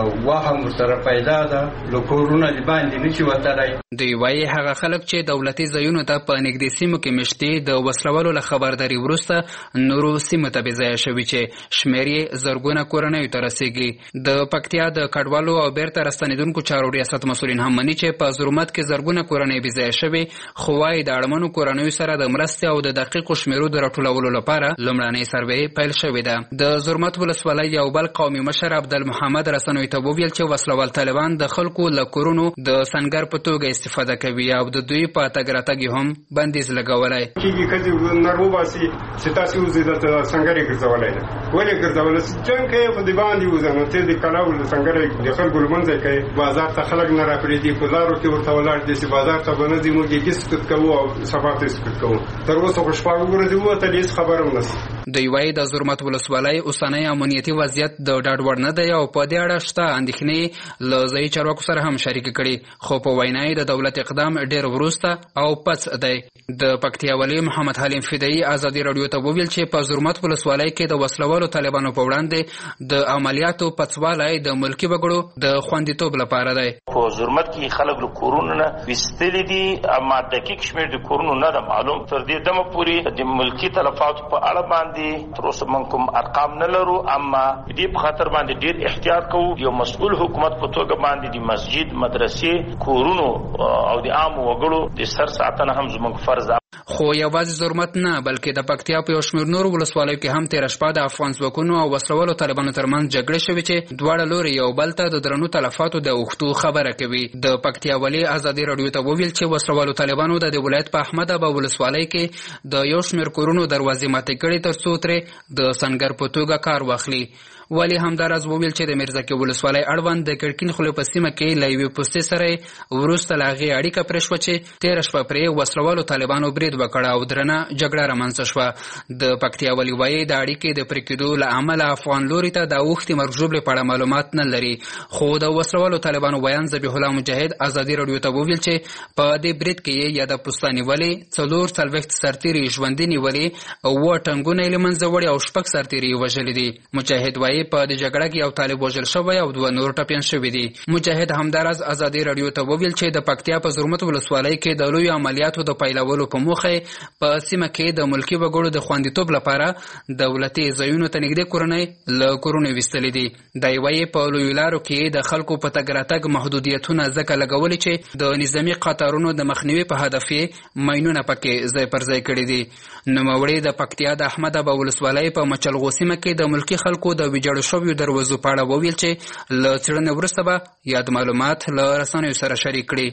S4: وهم ورسره پیدا ده له کورونه د باندې نشي وتلای.
S20: دوی وایي هغه خلک چې دولتي ځایونو ته په نږدې سیمو کې مشتي د وسلوالو له خبرداري وروسته نورو سیمو ته بېځایه شوي چې شمېر یې زرګونه کورنیو ته رسېږي. د پکتیا د کډوالو او بیرته راستنېدونکو چارو ریاست مسؤلین هم مني چې په زرمت کې زرګونه کورنۍ بېځایه شوي، خو وایي د اړمنو کورنیو سره د مرستې او د دقیقو شمیرو د راټولولو لپاره لومړنۍ سروې پیل شوې ده. د زرمت ولسوالۍ یو بل قومي مشر عبدالمحمد رسنوي ته وویل چې وسلوال طالبان د خلکو له کورونو د سنګر په توګه استفاده کوي او د دوی په تګ راتګ هم بندیز لګولی.
S21: کېږي ښځې نر وباسي چې تاسې وځئ دلته سنګر یې ګرځولی ده. ولې ګرځولی؟ جنګ کوي خو د باندې وځه نو ته د کلاو د سنګر د خلکو لمنځه کوي. بازار ته خلک نه راپرېږدي، په لارو کې ورته ولاړ دي چې بازار ته به نه ځي، موږ یې سکوت کوو او سبا ته سکوت کوو. تر اوسه خو شپږ ورځې ووتلې هېڅ خبره هم نشته.
S20: دوی وایي د زرمت ولسوالۍ اوسنی امنیتي وضعیت د ډاډ وړ نه دی او په دې اړه شته اندېښنې له ځایي چارواکو سره هم شریکې کړي، خو په وینا یې د دولت اقدام ډېر وروسته او پڅ دی. د پکتیا والي محمد حلیم فدایي ازادي راډیو ته وویل چې په زرمت ولسوالۍ کې د وسلوالو طالبانو په وړاندې د عملیاتو پڅوالی د ملکي وګړو د خوندیتوب لپاره دی.
S22: په زرمت کې خلک له کورونو نه ویستلي دي، اما دقیق شمېر د کورونو نه ده معلوم. تر دې دمه پورې د ملکي تلفاتو په اړه باندې تر اوسه موږ کوم ارقام نه لرو، اما دې په خاطر باندې ډېر احتیاط کوو. یو مسؤل حکومت په توګه باندې د مسجد، مدرسې، کورونو او د عامو وګړو د سر ساتنه هم زموږ فرض ده.
S20: خو یوازې زرمت نه بلکې د پکتیا په یو شمېر نورو ولسوالیو کې هم تېره شپه د افغان ځواکونو او وسلوالو طالبانو ترمنځ جګړې شوې چې دواړه لوري یو بل ته د درنو تلفاتو د اوښتو خبره کوي. د پکتیا والي ازادي راډیو ته وویل چې وسلوالو طالبانو د دې ولایت په احمد ابا ولسوالۍ کې د یو شمېر کورونو دروازې ماتې کړې تر څو ترې د سنګر په توګه کار واخلي. والي همداراز وویل چې د میرزکه ولسوالۍ اړوند د کړکین خولې په سیمه کې له یوې پوستې سره وروسته له هغې اړیکه پرې شوه چې تېره شپه پرې وسلوالو طالبانو برید وکړ او درنه جګړه رامنځته شوه. د پکتیا والي وایي د اړیکې د پرې کېدو له امله افغان لوري ته د اوښتې مرګ ژوبلې په اړه معلومات نه لري، خو د وسلوالو طالبانو ویان ذبیح الله مجاهد ازادي راډیو ته وویل چې په دې برید کې یې یا د پوسته نیولې، څلور څلوېښت سرتېري ژوندي نیولې، اووه ټنګونه یې له منځه وړي او شپږ سرتېري یې وژلي دي. مجاهد وایي په دې جګړه کې یو طالب وژل شوی او دوه نور ټپیان شوي دي. مجاهد همداراز ازادي راډیو ته وویل چې د پکتیا په زرمت ولسوالۍ کې د لویو عملیاتو د پیلولو په موخه په سیمه کې د ملکي وګړو د خوندیتوب لپاره دولتي ځایونو ته نږدې کورنۍ له کورونو ویستلې دي. دی وایي په لویو لارو کې د خلکو په تګ راتګ محدودیتونه ځکه لګولي چې د نظامي قطارونو د مخنیوي په هدف یې ماینونه پکې ځای پر ځای کړي دي. نوموړي د پکتیا د احمد ابا ولسوالۍ په مچلغو سیمه کې د ملکي خلکو د ویجاړو شویو دروازو په اړه وویل چې له څېړنې وروسته به یاد معلومات له رسنیو سره شریک کړي.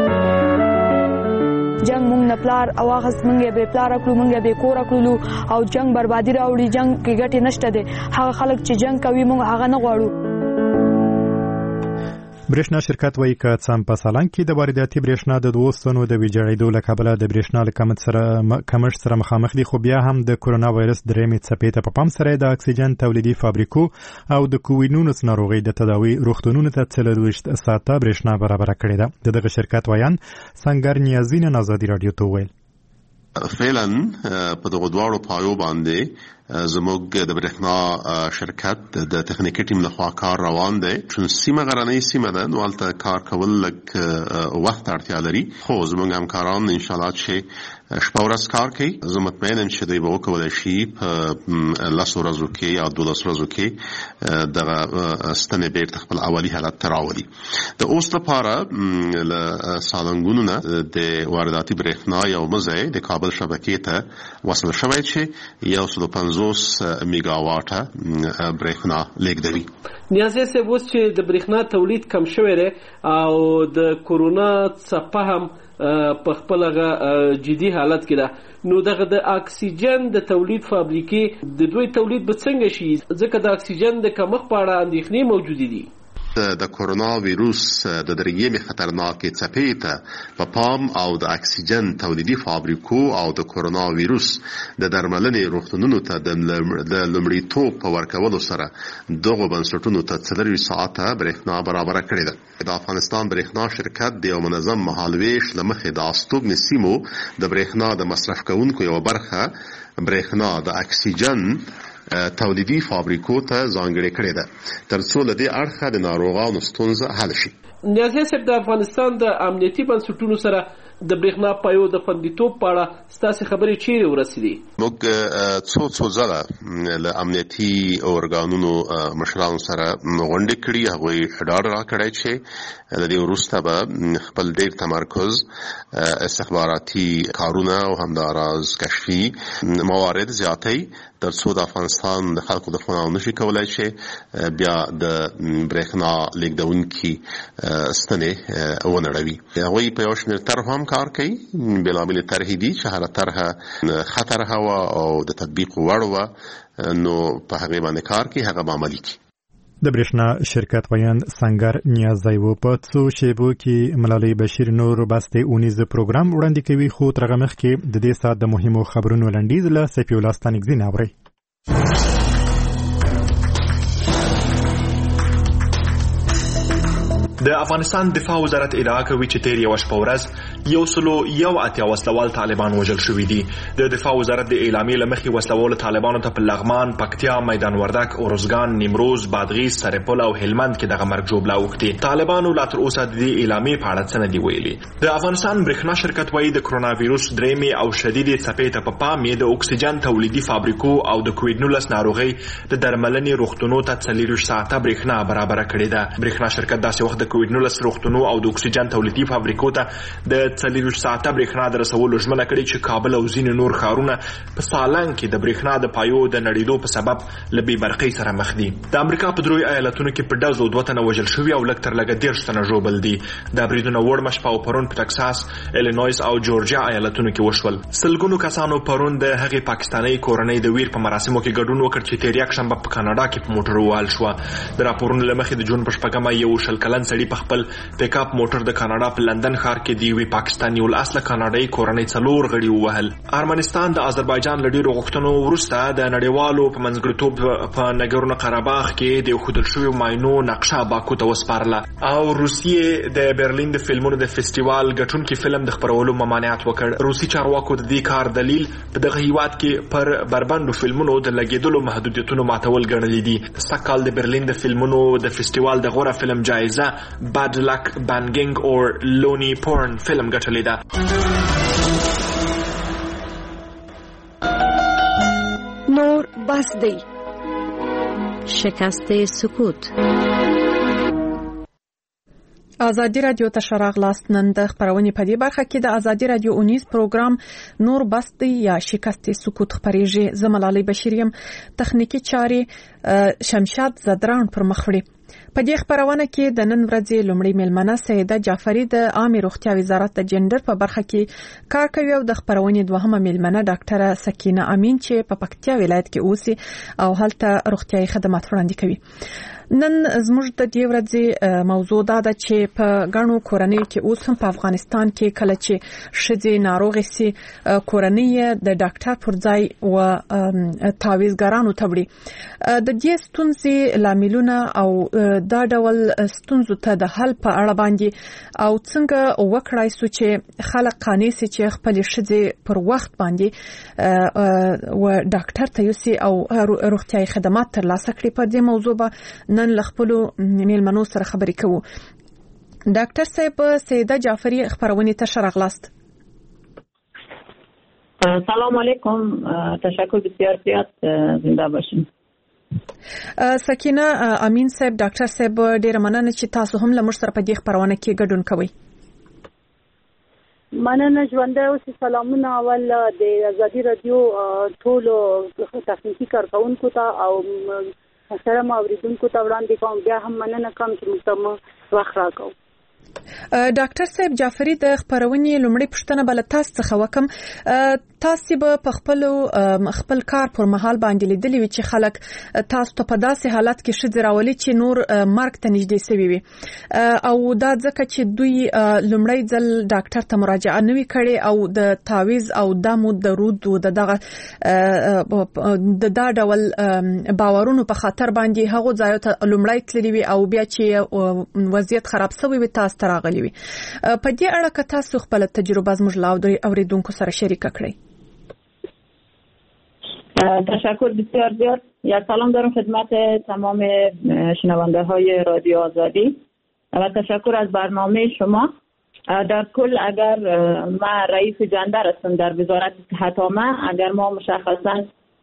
S23: جنگ مونږ نه پلار او هغه مونږ به پلار کړو، مونږ به کور کړو او جنگ بربادي راوړي. جنگ کې ګټه نشته ده. هغه خلک چې جنگ کوي مونږ هغه نه غواړو.
S2: برېښنا شرکت وایي که څه هم په سالنګ کې د وارداتي برېښنا د دوو ستنو د ویجاړېدو له کبله د برېښنا له کمښت سره کمښت سره مخامخ دي، خو بیا هم د کورونا وایرس درېیمې څپې ته په پام سره د اکسیجن تولیدي فابریکو او د کووینونس ناروغۍ د تداوي روغتونونو ته څلرویشت ساعته برېښنا برابره کړې ده. د دغه شرکت ویان سنگر نیازین ازادي راډیو ته وویل
S7: فعلا په دغه دواړو پایو باندې زموږ د برېښنا شرکت د تخنیکي ټیم لخوا کار روان دی. چون سیمه غرنۍ سیمه ده نو هلته کار کول لږ وخت اړتیا لري، خو زموږ همکاران انشاءالله چې شپه ورځ کار کوي. زه مطمئن یم چې دوی به وکولی شي په لسو ورځو کې یا دولس ورځو کې دغه ستنې بیرته خپل اولي حالت ته راولي. د اوس لپاره له سالنګونو نه د وارداتي برېښنا یو مزی د کابل شبکې ته وصل شوی چې یو سل پنځوس میګاواټه برېښنا لیږدوي.
S5: نیازی صاحب، اوس چې د برېښنا تولید کم شوی دی او د کورونا څپه هم په خپل هغه جدي حالت کې ده، نو دغه د اکسیجن د تولید فابریکې د دوی تولید به څنګه شي؟ ځکه د اکسیجن د کمښت په اړه اندېښنې موجودې دي.
S7: د کورونا ویروس د درېیمې خطرناکې څپې ته په پام او د اکسیجن تولیدي فابریکو او د کورونا ویروس د درملنې روغتونونو ته د لومړیتوب په ورکولو سره دغو بنسټونو ته څلرویشت ساعته برېښنا برابره کړې ده. د افغانستان برېښنا شرکت د یو منظم مهالویش له مخې د استوګنې سیمو د برېښنا د مصرف کوونکو یوه برخه برېښنا د اکسیجن تولیدي فابریکو ته ځانګړې کړې ده تر څو له دې اړخه د ناروغانو ستونزه حل شي.
S5: نیازي صاحب، د افغانستان د امنیتي بنسټونو سره د برېښنا پایو د خوندیتوب په اړه ستاسې خبرې چیرې ورسېدې؟
S7: موږ څو څو ځله له امنیتي ارګانونو مشرانو سره غونډې کړي. هغوی ډاډ راکړی چې له دې وروسته به خپل ډېر تمرکز استخباراتي کارونه او همداراز کشفي موارد زیاتوي تر څو د افغانستان د خلکو دښمنان ونشي کولی چې بیا د برېښنا لیږدونکي ستنې ونړوي. هغوی په یو شمېر طرحو هم کار کوي. بېلابېلې طرحې دي چې هره طرحه خطرها وه او د تطبیق وړ وه، نو په هغې باندې کار کوي، هغه به عملي کړي.
S2: د برېښنا شرکت ویاند سنگر نیازی و. په څو شیبو کې ملالۍ بشیر نور بستې اونیز پروګرام وړاندې کوي، خو تر هغه مخکې د دې ساعت د مهمو خبرونو لنډیز له سیفي الله ستانکزي نه اورئ.
S1: د افغانستان دفاع وزارت ادعا کوي چې تیر یو شپه ورځ یو سلو یو اتیا وسلوال طالبان وژل شوي دي. د دفاع وزارت د اعلامیې له مخې وسلوالو طالبانو ته په لغمان، پکتیا، میدان وردک، ارزګان، نیمروز، بادغیس، سرپل او هلمند کې دغه مرګ جوړه اوښتې. طالبانو لا تر اوسه د دې اعلامیې په اړه څه نه دي ویلي. د افغانستان برېښنا شرکت وایي د کرونا ویروس درېیمې او شدیدې څپې ته په پام یې د اکسیجن تولیدي فابریکو او د کووډ نولس ناروغۍ د درملنې روغتونو ته څلېرویشت ساعته برېښنا برابره کړې ده. برېښنا شرکت داسې وخت د کووډ نولس روغتونو او د اکسیجن تولیدي فابریکو ته د څلېرویشت ساعته برېښنا د رسولو ژمنه کړې چې کابل او ځینې نور ښارونه په سالنګ کې د برېښنا د پایو د نړېدو په سبب له بې برقۍ سره مخ دي. د امریکا په دریو ایالتونو کې په ډزو دوه تنه وژل شوي او لږ تر لږه دېرش تنه ژوبل دي. دا بریدونه وړمه شپه او پرون په ټکساس، ایلینویس او جورجیا ایالتونو کې وشول. سلګونو کسانو پرون د هغې پاکستاني کورنۍ د ویر په مراسمو کې ګډون وکړ چې تېر یکشنبه په کاناډا کې په موټر ووهل شوه. د راپورونو له مخې د جون په شپږمه یو شل کلن سړي په خپل پیک اپ موټر د کاناډا په لندن ښار کې د یوې پاکستاني الاصله کاناډایي کورنۍ څلور غړي ووهل. ارمنستان د آذربایجان له ډېرو غوښتنو وروسته د نړیوالو په منځګړیتوب په نګورنو قرهباغ کې د ایښودل شویو ماینو نقشه باکو ته وسپارله. او روسیې د برلین د فلمونو د فستیوال ګټونکي فلم د خپرولو ممانعت وکړ. روسي چارواکو د دې کار دلیل په دغه هیواد کې پر بربندو فلمونو د لګېدلو محدودیتونو ماتول ګڼلي دي. سږ کال د برلین د فلمونو د فستیوال د غوره فلم جایزه باد لک بانګینګ اور لونی پورن فلم ګټلې ده.
S6: نور بس دی.
S9: شکست سکوت.
S18: ازادي رادیو ته شراغلاست. نن د خبرونې په دې برخه کې د ازادي رادیو اونیز پروګرام نور بستی یا شکست سکوت خبرېږي. زملالۍ بشیریم، تخنیکی چارې شمشاد زدران پر مخ وړي. په دې خبرونه کې د نن ورځې لومړی مېلمنه سیده جعفری د عامه روغتیا وزارت د جندر په برخه کې کار کوي او د خبرونې دوهمه مېلمنه ډاکټره سکینه امین چې په پکتیا ولایت کې اوسي او هلته روغتیايي خدمات وړاندې کوي. نن زموږ د دې ورځې موضوع دا ده چې په غنو کورنۍ کې اوس هم په افغانستان کې کله چې ښځې ناروغې سي کورنۍ د ډاکټر پر ځای و تعویضګرانو ته وړي. د دې ستونزې لاملونه او دا ډول ستونزو ته د حل په اړه باندې او څنګه وکړای سو چې خلک قانع سي چې خپل ښځې پر وخت باندې و ډاکټر ته یوسي او روغتیايي خدمات ترلاسه کړي. په دې موضوع به نن لخپلو میلمنو سره خبرې کوو. ډاکټر صاحب سیده جعفری خبرونه ته شرغلاست.
S23: سلام علیکم، تشکر بسیار زیات، زنده باشین.
S18: سکینه امین صاحب، ډاکټر صاحب ډیره مننه چې تاسو هم له موږ سره په دې خبرونه کې ګډون کوئ.
S23: مننه ژوندی اوسئ. سلامونه اول د ازادي رادیو ټولو تخنیکي کارکونکو ته او محترم اوریدونکو ته وړاندې کوم. بیا هم مننه کوم چې موږ ته وخت راکړو.
S18: ډاکټر صاحب جعفری، د خبرونې لومړی پوښتنه بل تاسو څخه وکم. تاسو به خپل خپل کار پر مهال باندې لیدلی وي چې خلک تاسو ته په داسې حالت کې شذ راولي چې نور مرګ ته نږدې سوي وي او دا ځکه چې دوی لومړی ځل ډاکټر ته مراجعه نه وی کړي او د تعویض او دمو درود او دغه د دا ډول باورونو په خاطر باندې هغه ځای ته لومړی تللی وي او بیا چې وضعیت خراب شوی وي تاسو ته راغلی وي. په دې اړه که تاسو خپل تجربه زموږ لاو اوریدونکو سره شریک کړئ.
S8: تشکر بسیار زیاد. یک سلام دارم خدمت تمام شنونده های رادیو آزادی و تشکر از برنامه شما. در کل اگر ما رئیس جندر هستم در وزارت صحت عامه، اگر ما مشخصا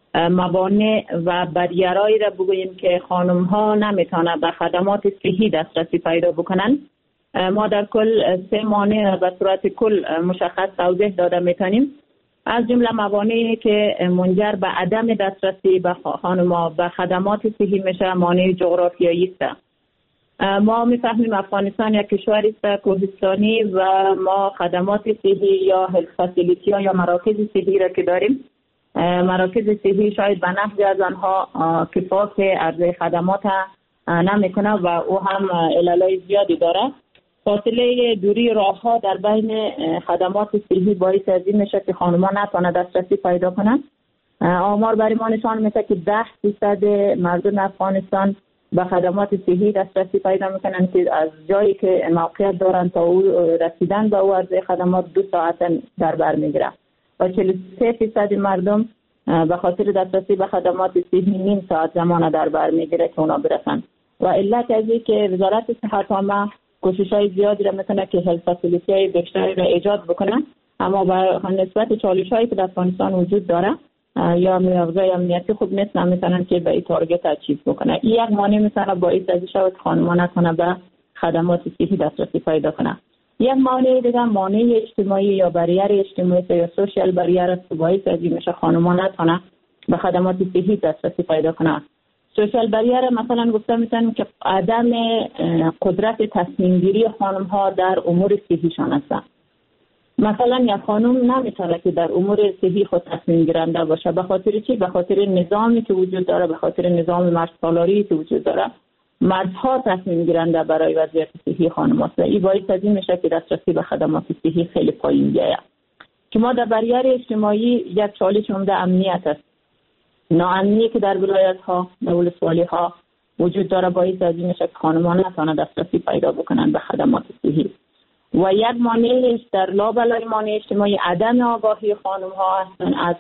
S8: موانع و بریرایی را بگوییم که خانم ها نمیتونه به خدمات صحی دسترسی پیدا بکنن، ما در کل سه مانع به صورت کل مشخص توضیح داده میتونیم. از جمله موانعی که منجر به عدم دسترسی به خانم‌ها به خدمات صحی میشه مانع جغرافیایی است. ما میفهمیم افغانستان یک کشوری است کوهستانی و ما خدمات صحی یا هلت فسیلیتی یا مراکز صحی را که داریم، مراکز صحی شاید به نحوی از آنها کفاف عرضه خدمات نمیکنه و او هم عللای زیادی داره. فاصله دوری راه ها در بین خدمات صحی باعث از این میشه که خانم‌ها نتونه دسترسی پیدا کنند. آمار برای ما نشان میده که ده درصد مردم افغانستان به خدمات صحی دسترسی پیدا میکنن که از جایی که موقعیت دارن تا او رسیدن به او عرضه خدمات دو ساعت در بر میگیره و چهل و سه درصد مردم به خاطر دسترسی به خدمات صحی نیم ساعت زمان در بر میگیره که اونا برسن. و علت از این که وزارت صحت عامه کوشش‌های زیادی را میکنه که هلت فسیلیتی‌های بیشتری را ایجاد بکنه، اما با نسبت چالش‌هایی که در افغانستان وجود داره یا میابزای امنیتی خوب نیست، نمیتونن که به این تارگت اچیو بکنه. این یک مانع میتونه باعث از این شود خانم‌ها نتونه به خدمات صحی دسترسی پیدا کنه. یک مانع دیگه مانع اجتماعی یا بریر اجتماعی یا سوشال بریر است که باعث از این میشه خانم‌ها نتونه به خدمات صحی دسترسی پیدا کنه. سوشال بریر مثلا گفته میتونیم که عدم قدرت تصمیم گیری خانم ها در امور صحیشان است. مثلا یک خانم نمیتونه که در امور صحی خود تصمیم گیرنده باشه. به خاطر چی؟ به خاطر نظامی که وجود داره، به خاطر نظام مرد سالاری که وجود داره، مردها تصمیم گیرنده برای وضعیت صحی خانم است. این باعث از این میشه که دسترسی به خدمات صحی خیلی پایین بیاید. که ما در بریر اجتماعی یک چالش عمده امنیت است. ناامنی که در ولایت ها، در ولسوالی ها وجود داره باعث از این میشه که خانم‌ها نتونن دسترسی پیدا بکنن به خدمات صحی. و یک مانع در لابلای مانع اجتماعی عدم آگاهی خانم‌ها هستن از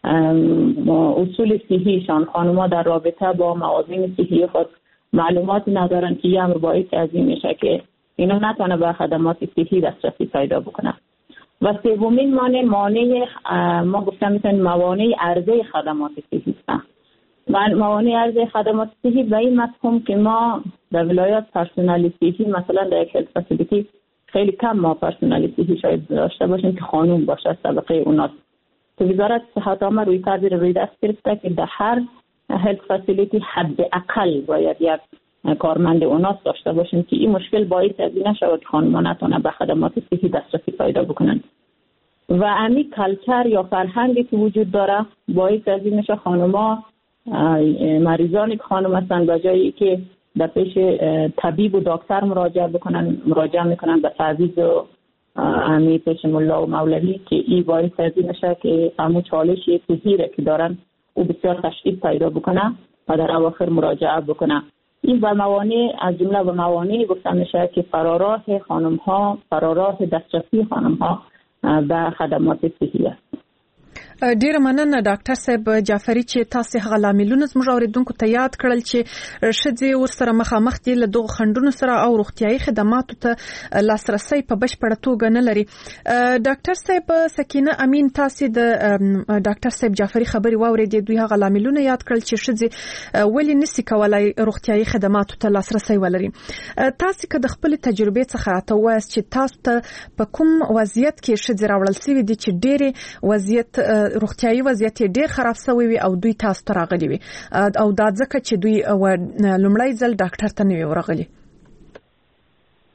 S8: اصول صحیشان. خانم‌ها در رابطه با موازین صحی خود معلومات ندارن که یه امر باعث از این میشه که اینا نتونن به خدمات صحی دسترسی پیدا بکنن. و سومین مانع مانع ما گفتم میتونیم موانع عرضه خدمات صحی است. موانع عرضه خدمات صحی به این مفهوم که ما در ولایات پرسنل صحی مثلا در یک هلت فسیلیتی خیلی کم ما پرسنل صحی شاید داشته باشیم که خانم باشه، طبقه اوناس. تو وزارت صحت عامه روی کردی روی دست گرفته که در هر هلت فسیلیتی حداقل باید یک کارمند اوناس داشته باشیم که این مشکل باعث از این نشود خانم‌ها نتونن به خدمات صحی دسترسی پیدا بکنن. و امی کلچر یا فرهنگی که وجود داره باعث از این میشه خانم‌ها مریضانی که خانم هستن به جایی که در پیش طبیب و دکتر مراجعه بکنن مراجعه میکنن به تعویض و امی پیش ملا و مولوی که این باعث از این میشه که همون چالشی صحی که دارن او بسیار تشدید پیدا بکنه و در اواخر مراجعه بکنه. این به موانع از جمله به موانع گفته میشه که فراراه خانم ها، فراراه دسترسی خانم ها به خدمات صحی است.
S18: ډیره مننه ډاکټر صاحب جعفری چې تاسو هغه لاملونه زموږ اوریدونکو ته یاد کړل چې شذې ورسره مخامخ دي له دغه خندونو سره او روغتيایي خدماتو ته لاسرسي په بشپړه توګه نه لري. ډاکټر صاحب سکینه امین تاسو د ډاکټر صاحب جعفری خبري واورېدې، دوی هغه لاملونه یاد کړل چې شذې ولې نسی کولای روغتيایي خدماتو ته لاسرسي ولري. تاسو که د خپل تجربې څخه راته وایاست چې تاسو ته په کوم وضعیت کې شذې راوړل شوی دي چې ډېر وضعیت روغتيایي وضعیت ډېر خراب شوی وي او دوی تاسو ته راغلي وي او دا ځکه چې دوی لومړی ځل ډاکټر ته نه وي ورغلي؟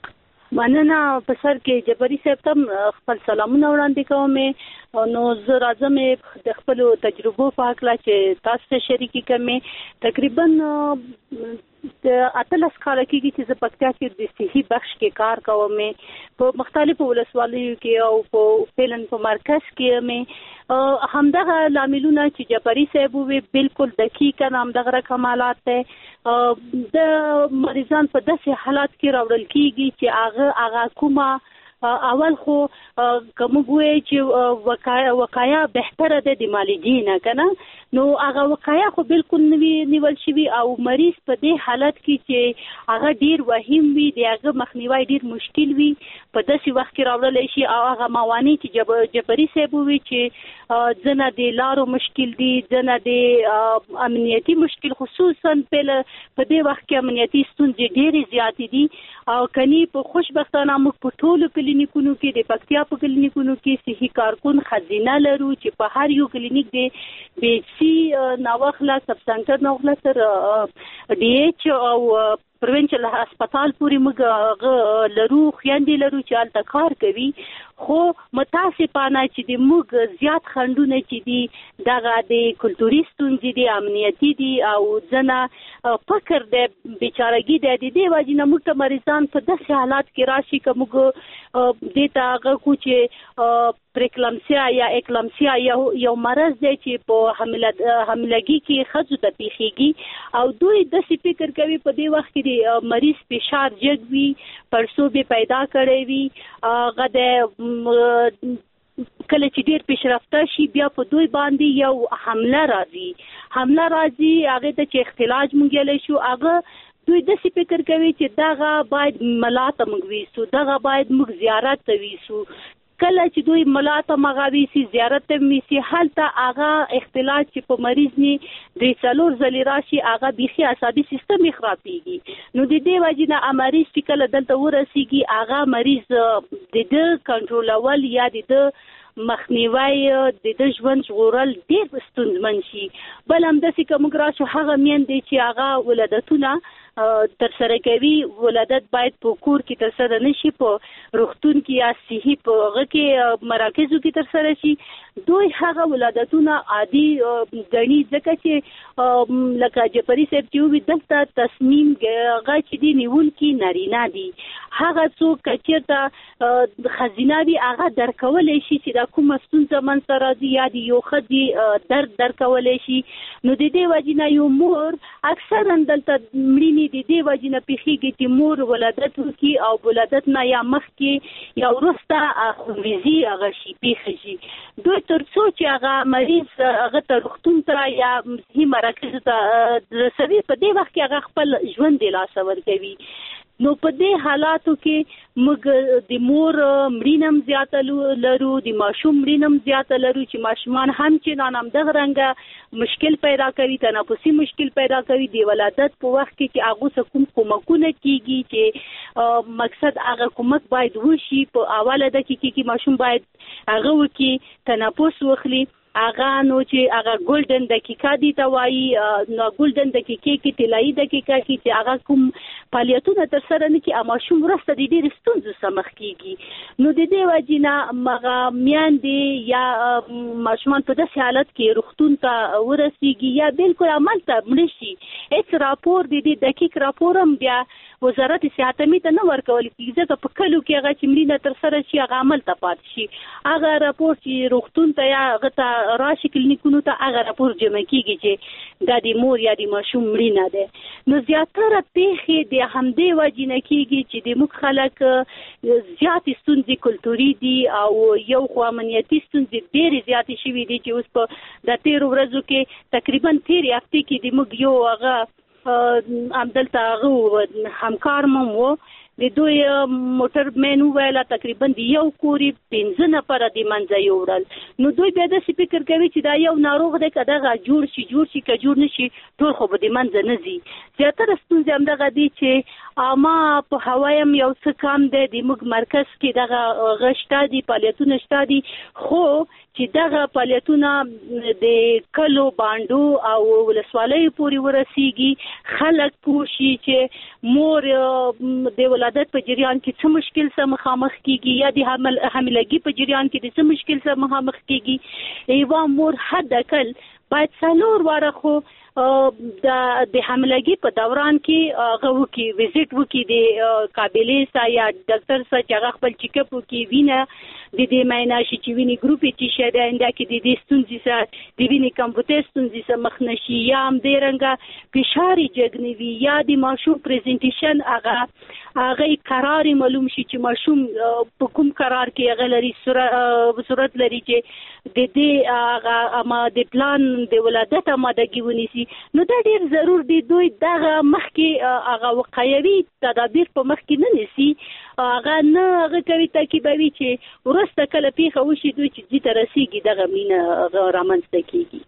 S23: مننه په سر کې جبري صاحب ته خپل سلامونه وړاندې کوم. نو زه راځم د خپل تجربو په حق لا چې تاسو ته شریکي کوم. تقریبا د اتلس کال کېږي چې زه پکتیا کې د صحي بخش کې کار کوم په مختلفو ولسوالیو کې او په پیلن په مرکز کې مې همدغه لاملونه چې جبري صاحب وی بالکل دقیق همدغه رقمالات ته د مریضان په داسې حالات کې راوړل کېږي چې هغه هغه کومه اول خو کوم ګوي چې وقایع وقایع بهتره ده د معالجې نه کنه نو هغه وقایع خو بالکل نوی نیول شوی او مریض په دې حالت کې چې هغه ډیر وهم وي د هغه مخنیوي ډیر مشکل وي په داسې وخت کې راوړل شي او هغه موانع چې جبري صاحب وي چې ځنه د لارو مشکل دي ځنه د امنیتي مشکل خصوصا په دې وخت کې امنیتي ستونزې ډېرې زیاتې دي او کني په خوشبختانه موږ په ټولو کلینیکونو کې د پکتیا په کلینیکونو کې صحي کارکون خزینه لرو چې په هر یو کلینیک د بي سي ناوخلا سب سنټر ناوخلا تر ډي ایچ او پروینشل هسپتال پورې موږ لرو خويندې لرو چې هلته کار کوي خو متاسفانه چې د موږ زیات خندونه چې دي دغه د کلتوري ستونزې دي امنیتي دي او ځنه فکر د بیچارګي د دې وجې نه موږ مریضان په داسې حالات کې راشي که موږ دې ته هغه کو چې پریکلمسیا یا اکلمسیا یو مرض دی چې په حاملګي کې ښځو ته پیښیږي او دوی داسې فکر کوي په دې وخت کې د مریض فشار جګ وي پړسوبې پیدا کړی وي هغه د کله چې ډیر پیشرفته شي بیا په دوی باندې یو حمله راځي حمله راځي هغه ته چې اختلاج مونږ شو هغه دوی داسې فکر کوي چې دغه باید ملاته موږ ویسو دغه باید موږ زیارت ته ویسو کله چې دوی ملاته مغاوي سي زیارت ته میسي حالت هغه اختلاج چې په مریض ني د څلور ځلې راشي هغه بيخي عصبي سیستم خرابيږي نو د دې وجې نه مریض چې کله دلته ورسیږي هغه مریض د دې کنټرول یا د دې مخنیوي د د ژوند ژغورل ډېر ستونزمن شي بل هم داسې کوم ګراشو هغه میندې چې هغه ولادتونه تر سره کوي ولادت باید په کور کې تر سره نشي په روغتون کې یا صحي په هغه کې مراکزو کې تر سره شي دوی هغه ولادتونه عادي غني ځکه چې لکه جپري صاحب چې وي دلته تصمیم هغه چې دی نیول کې نارینه دي هغه څوک چې خزینه وي هغه درکولای شي چې دا کوم ستونزه من سره دی یا دی یو خدي درد درکولای شي نو د دې وجې نه یو مور اکثرا دلته مړینی د دې وجې نه پیښیږي چې مور ولادت وکړي او ولادت نه یا مخکې یا وروسته خونریزي هغه شي پیښه شي دوی تر څو چې هغه مریض هغه ته روغتون ته یا صحي مرکز ته رسوي په دې وخت کې هغه خپل ژوند د لاسه ورکوي نو په دې حالاتو کې موږ د مور مړینم زیاته لرو د ماشوم مړینم زیاته لرو چې ماشومان هم چې نام دغه رنګه مشکل پیدا کوي تنفسي مشکل پیدا کوي د ولادت په وخت کې چې هغه کوم کومکونه کیږي چې مقصد هغه کومک باید وشي په اوله دقیقه کې ماشوم باید هغه وکي تنفس وخلي هغه نو چې هغه ګولډن دقیقه دي ته وایي نو ګولډن دقیقه کې طلایي دقیقه کې چې هغه کوم فعالیتونه تر سره نه کې ماشوم ورسته د ډېر ستونزو سمخ کیږي نو د دې وجې نه مغه میاندې یا ماشومان په داسې حالت کې روغتون ته ورسیږي یا بالکل عمل ته مړ شي هیڅ راپور د دې دقیق راپور هم بیا وزارت صحت می ته نه ورکول کیږي ځکه په کلو کې هغه چې مړینه تر سره شي هغه عمل ته پات شي هغه راپور چې روغتون ته یا هغه ته راشي کلینیکونو ته هغه راپور جمع کیږي چې د دې مور یا د ماشوم مړینه ده نو زیاتره پیښې د همدې وجې نه کیږي چې د موږ خلک زیات ستونزې کلتوري دي او یو خو امنیتي ستونزې ډېرې زیاتې شوي دي چې اوس په د تیرو ورځو کې تقریبا تیرې هفتې کې د موږ یو هغه همدلته هغه همکار مم و د دوی موټر مین ویله تقریبا د یو کوري پنځه نفره د منځه یوړل نو دوی بیا داسې فکر کوي چې دا یو ناروغ دی که دغه جوړ شي جوړ شي که جوړ نه شي ټول خو به د منځه نه ځي زیاتره ستونزې همدغه دي چې اما په هوایم یو څه کم دی د موږ مرکز کې دغه هغه شته دي فعالیتونه شته دي خو چې دغه فعالیتونه د کلو باندو او ولسوالۍ پورې ورسیږي، خلک پوښي چې مور د ولادت په جریان کې څه مشکل سره مخامخ کیږي یا د حمل حاملګي په جریان کې د څه مشکل سره مخامخ کیږي. یوه مور حداقل باید څلور واره خو د د حاملګي په دوران کې هغه وکي وزټ وکي د قابلې سره یا ډاکټر سره چې هغه خپل چیک اپ وکي، وینه د دې معاینه شي چې ویني ګروپ چې شته انده کې د دې ستونزې سره د ویني کمپیوټر ستونزې سره مخ نشي یا هم د رنګه فشار جګنوي یا د ماشوم پریزنټیشن هغه هغه قرار معلوم شي چې ماشوم په کوم قرار کې هغه لري صورت لري چې د دې هغه اما د پلان د ولادت آمادګي ونیسي. نو دا ډیر ضرور دی دوی دغه مخکې هغه وقایوي تدابیر په مخ کې نه نیسي، هغه نه هغه کوي تاکیدوي چې ورسته کله پیښه وشي دوی چې دې ته رسیږي دغه مینه رامنځته کیږي.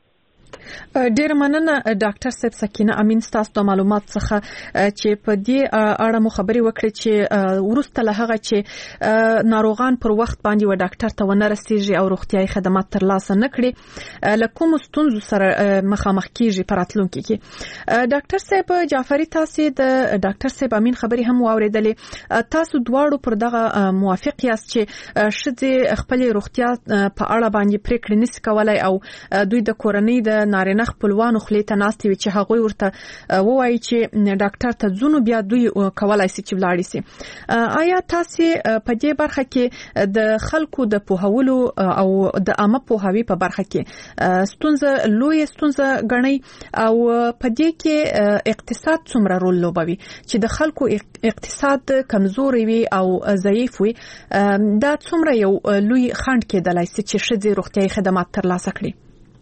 S18: ډیر مننه ډاکټر صاحب سکینه امین، تاسو د معلومات څخه چې په دې اړه مو خبري وکړي چې ورسته له هغه چې ناروغان پر وخت باندې و ډاکټر ته ونه رسیږي او روغتيایي خدمات ترلاسه نه کړي، لکه مستونزو سره مخامخ کیږي په راتلونکي کې. ډاکټر صاحب جعفری، تاسو د ډاکټر صاحب امین خبري هم واوریدلې، تاسو دواړو پر دغه موافق یاست چې شته خپل روغتیا په اړه باندې پریکړه نس کولای او دوی د کورنۍ د نارینه خپلوانو خلې ته ناستي وي چې هغوی ورته ووایي چې ډاکټر ته ځونو بیا دوی کولای شي چې ولاړ شي. آیا تاسو په دې برخه کې د خلکو د پوهولو او د عامه پوهاوي په برخه کې ستونزه لوی ستونزه غنئ او په دې کې اقتصاد څومره رول لوبوي چې د خلکو اقتصاد کمزوري وي او ضعیف وي، دا څومره یو لوی خنډ کېدلای شي چې شذې روغتيایي خدمات ترلاسه کړي؟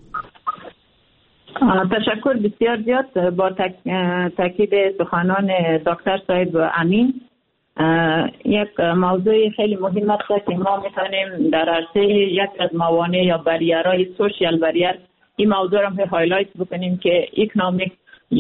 S8: تشکر بسیار زیاد با تاکید سخنان دکتر صاحب امین. یک موضوع خیلی مهم است که ما میتونیم در عرصه یک از موانع یا بریرهای سوشیال بریر این موضوع را هایلایت بکنیم که اکونومیک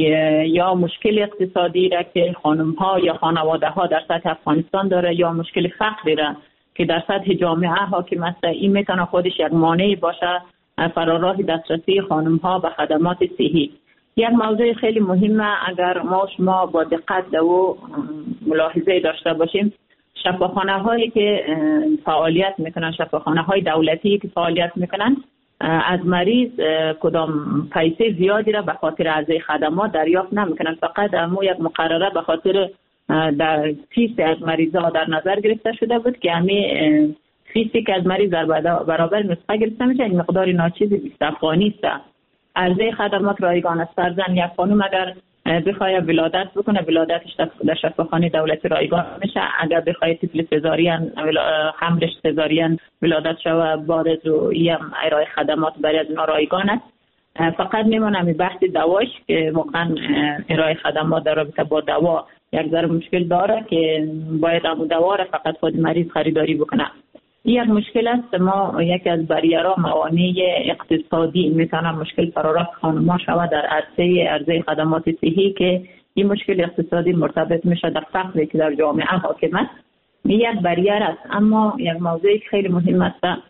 S8: یا مشکل اقتصادی را که خانم ها یا خانواده ها در سطح افغانستان داره یا مشکل فقری را که در سطح جامعه حاکم است، این میتونه خودش یک مانعی باشه فراراه دسترسی خانم ها به خدمات صحی. یک موضوع خیلی مهمه اگر ما شما با دقت و ملاحظه داشته باشیم، شفاخانه هایی که فعالیت میکنن، شفاخانه های دولتی که فعالیت میکنن، از مریض کدام پیسه زیادی را به خاطر ارزش خدمات دریافت نمیکنن، فقط امو یک مقرره به خاطر در فیس از مریضا در نظر گرفته شده بود که همه فیسی که از مریض در برابر نسخه گرفته میشه این مقدار ناچیز بیست افغانی است. عرضه خدمات رایگان است. فرزن یک خانم اگر بخواه ولادت بکنه ولادتش در شفاخانه دولتی رایگان میشه، اگر بخواه طفل سزارین حملش سزارین ولادت شوه بعد از ایم ارائه خدمات برای از اونا رایگان است. فقط میمونه می بحث دواش که واقعا ارائه خدمات در رابطه با دوا یک ذره مشکل داره که باید امو دوا را فقط خود مریض خریداری بکنه. یک مشکل است. ما یکی از بریرها موانع اقتصادی میتونه مشکل فراراه خانم‌ها شود در عرصه عرضه خدمات صحی که این مشکل اقتصادی مرتبط میشه در فقری که در جامعه حاکم است. یک بریر است. اما یک موضوعی خیلی مهم است،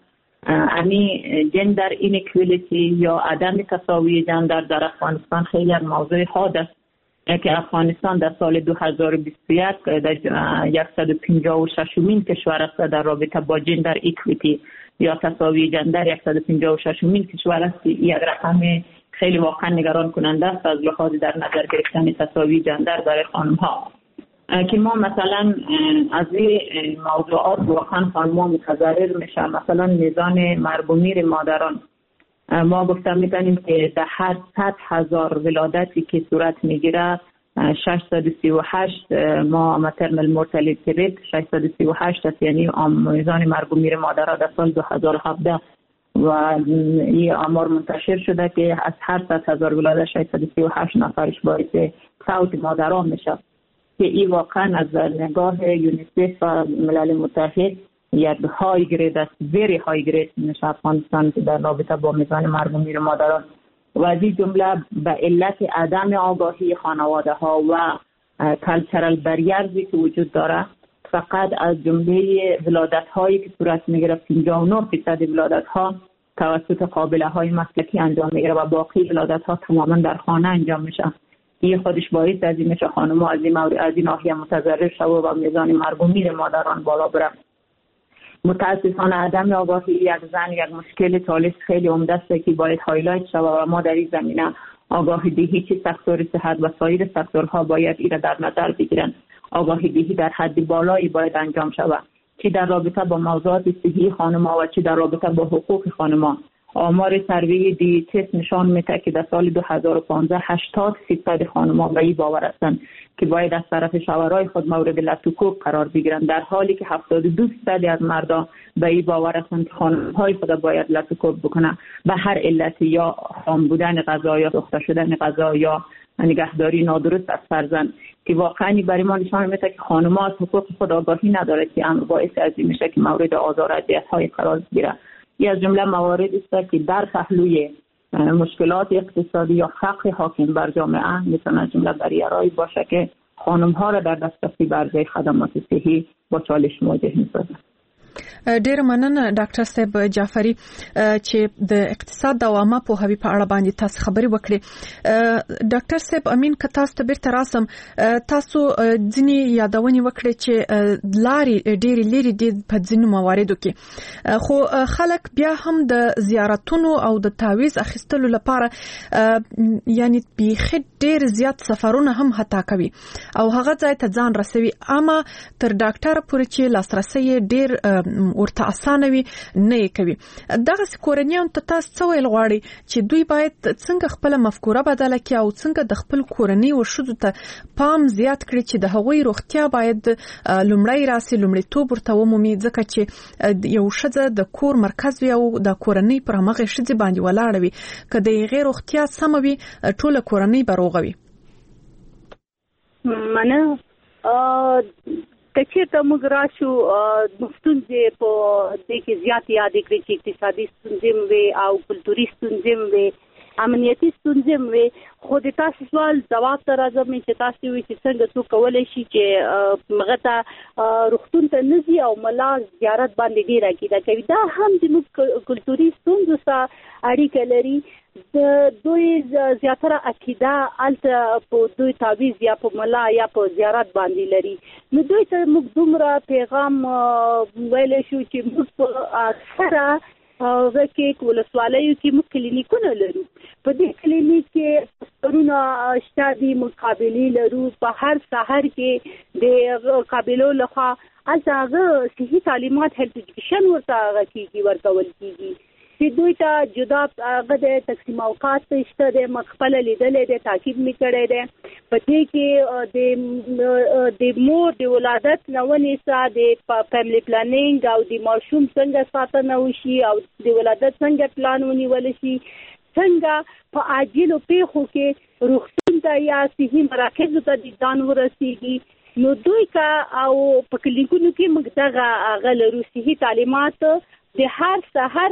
S8: امی جندر اینکویلیتی یا عدم تساوی جندر در افغانستان خیلی یک موضوع حاد است که افغانستان در سال دو هزار و بیست و یک در صد و پنجاه و شش کشور است در رابطه با جندر ایکویتی یا تساوی جندر صد و پنجاه و شش کشور است. یک رقم خیلی واقعا نگران کننده است از لحاظ در نظر گرفتن تساوی جندر برای خانم ها که ما مثلا از این موضوعات واقعا خانم ها متضرر میشن. مثلا میزان مرگومیر مادران ما گفتم میتونیم که در هر صد هزار ولادتی که صورت میگیره ششصد و سی و هشت ما ماترنال مورتالیتی ریت ششصد و سی و هشت است، یعنی میزان مرگ و میر مادرها در سال دو هزار و هفده و این آمار منتشر شده که از هر صد هزار ولادت ششصد و سی و هشت نفرش باعث فوت مادرها میشه که این واقعا از نگاه یونیسف و ملل متحد یک های گرید است، ویری های گرید نشه افغانستان که در رابطه با میزان مرگ و میر مادران و از این جمله به علت عدم آگاهی خانواده ها و کلچرال بریرزی که وجود داره. فقط از جمله ولادت هایی که صورت میگیره پنجاه و نه درصد ولادت ها توسط قابله های مسلکی انجام میگیره و باقی ولادت ها تماما در خانه انجام میشه. این خودش باعث از این میشه خانم ها از این مورد از این ناحیه متضرر شوه و میزان مرگ و میر مادران بالا بره. متاسفانه عدم آگاهی یک زن یک مشکل چالش خیلی عمده است که باید هایلایت شوه و ما در این زمینه آگاهی دهی چه سکتور صحت و سایر سکتورها باید این در نظر بگیرند. آگاهی دهی در حد بالایی باید انجام شود، چه در رابطه با موضوعات صحی خانم‌ها و چه در رابطه با حقوق خانم‌ها. آمار سروی دی تست نشان میده که در سال دو هزار و پانزده هشتاد درصد خانم‌ها به این باور هستند که باید از طرف شوهرای خود مورد لطوکوب قرار بگیرند، در حالی که هفتاد و دو درصد از مردان به این باور هستند که خانم‌های خود باید لطوکوب بکنند به هر علتی، یا خام بودن غذا یا سوخته شدن غذا یا نگهداری نادرست از فرزند، که واقعا برای ما نشان میده که خانم‌ها از حقوق خود آگاهی ندارد که امر باعث از این میشه که مورد آزار و اذیت‌های قرار بگیره. یا از جمله موارد است که در پهلوی مشکلات اقتصادی یا فقر حاکم بر جامعه میتونه از جمله بریرایی باشه که خانم‌ها را در دسترسی به عرضه خدمات صحی با چالش مواجه می‌سازه.
S18: ډیر مننه ډاکټر صاحب جعفری چې د اقتصاد د عامه پوهاوي په اړه باندې تاسو خبري وکړي. ډاکټر صاحب امین که تاسو ته بیرته راسم، تاسو ځینې یادونې وکړي چې لارې ډېرې لري دي په ځینو مواردو کې، خو خلک بیا هم د زیارتونو او د تعویض اخیستلو لپاره یعنی بیخي ډېر زیات سفرونه هم حتی کوي او هغه ځای ته ځان رسوي، اما تر ډاکټر پورې چې لاسرسي ډېر ورته اسانه وي نه کوي. دغه کورنیان ته تاسو څه ویل غواړي چې دوی باید څنګه خپل مفکوره بدله کړي او څنګه د خپل کورنۍ او شذو ته پام زیات کړي چې د هغوی روغتیا باید لومړی راسي، لومړیتوب ورته ومومي، ځکه چې یو ښځه د کور مرکز وي او د کورنۍ پر همغه ښځې باندې ولاړه وي. که د هغې روغتیا سمه وي ټوله کورنۍ به روغه وي.
S23: منه کچې ته موږ راشو ستونزې په دې کې زیات یادې کړې چې اقتصادي ستونزې هم وي او کلتوري ستونزې هم وي، امنیتي ستونزې هم وي. خو د تاسو سوال ځواب ته راځم چې تاسو وایي چې څنګه څوک کولی شي چې هغه ته روغتون ته نه ځي او ملا زیارت باندې ډېره عقیده کوي. دا هم زموږ کلتوري ستونزو سره اړیکه لري. د دوی زیاتره عقیده الته په دوی تعویض یا په ملا یا په زیارت باندې لري. نو دوی ته موږ دومره پیغام ویلی شو چې موږ په اکثره هغه کې ولسوالیو کې موږ کلینیکونه لرو. په دې کلینیک کې سرونه شته دي، مقابلې لرو. په هر سحر کې د قابلو لخوا هلته هغه صحي تعلیمات هیلث ایجوکیشن ورته هغه کېږي ورکول کېږي چې دوی ته جدا هغه د تقسیم اوقات شته دی، مخفل لیدلې دی، تعقیب می کړی دی. په دې کې د مور د ولادت نه ونیسه د فیملی پلانینګ او د ماشوم څنګه ساتنه وشي او د ولادت څنګه پلان ونیول شي، څنګه په عاجلو پیښو کې روغتون ته یا صحي مراکزو ته د ځان ورسیږي. نو دوی کا او په کلینیکونو کې موږ دغه هغه لرو صحي تعلیمات. د هر سحر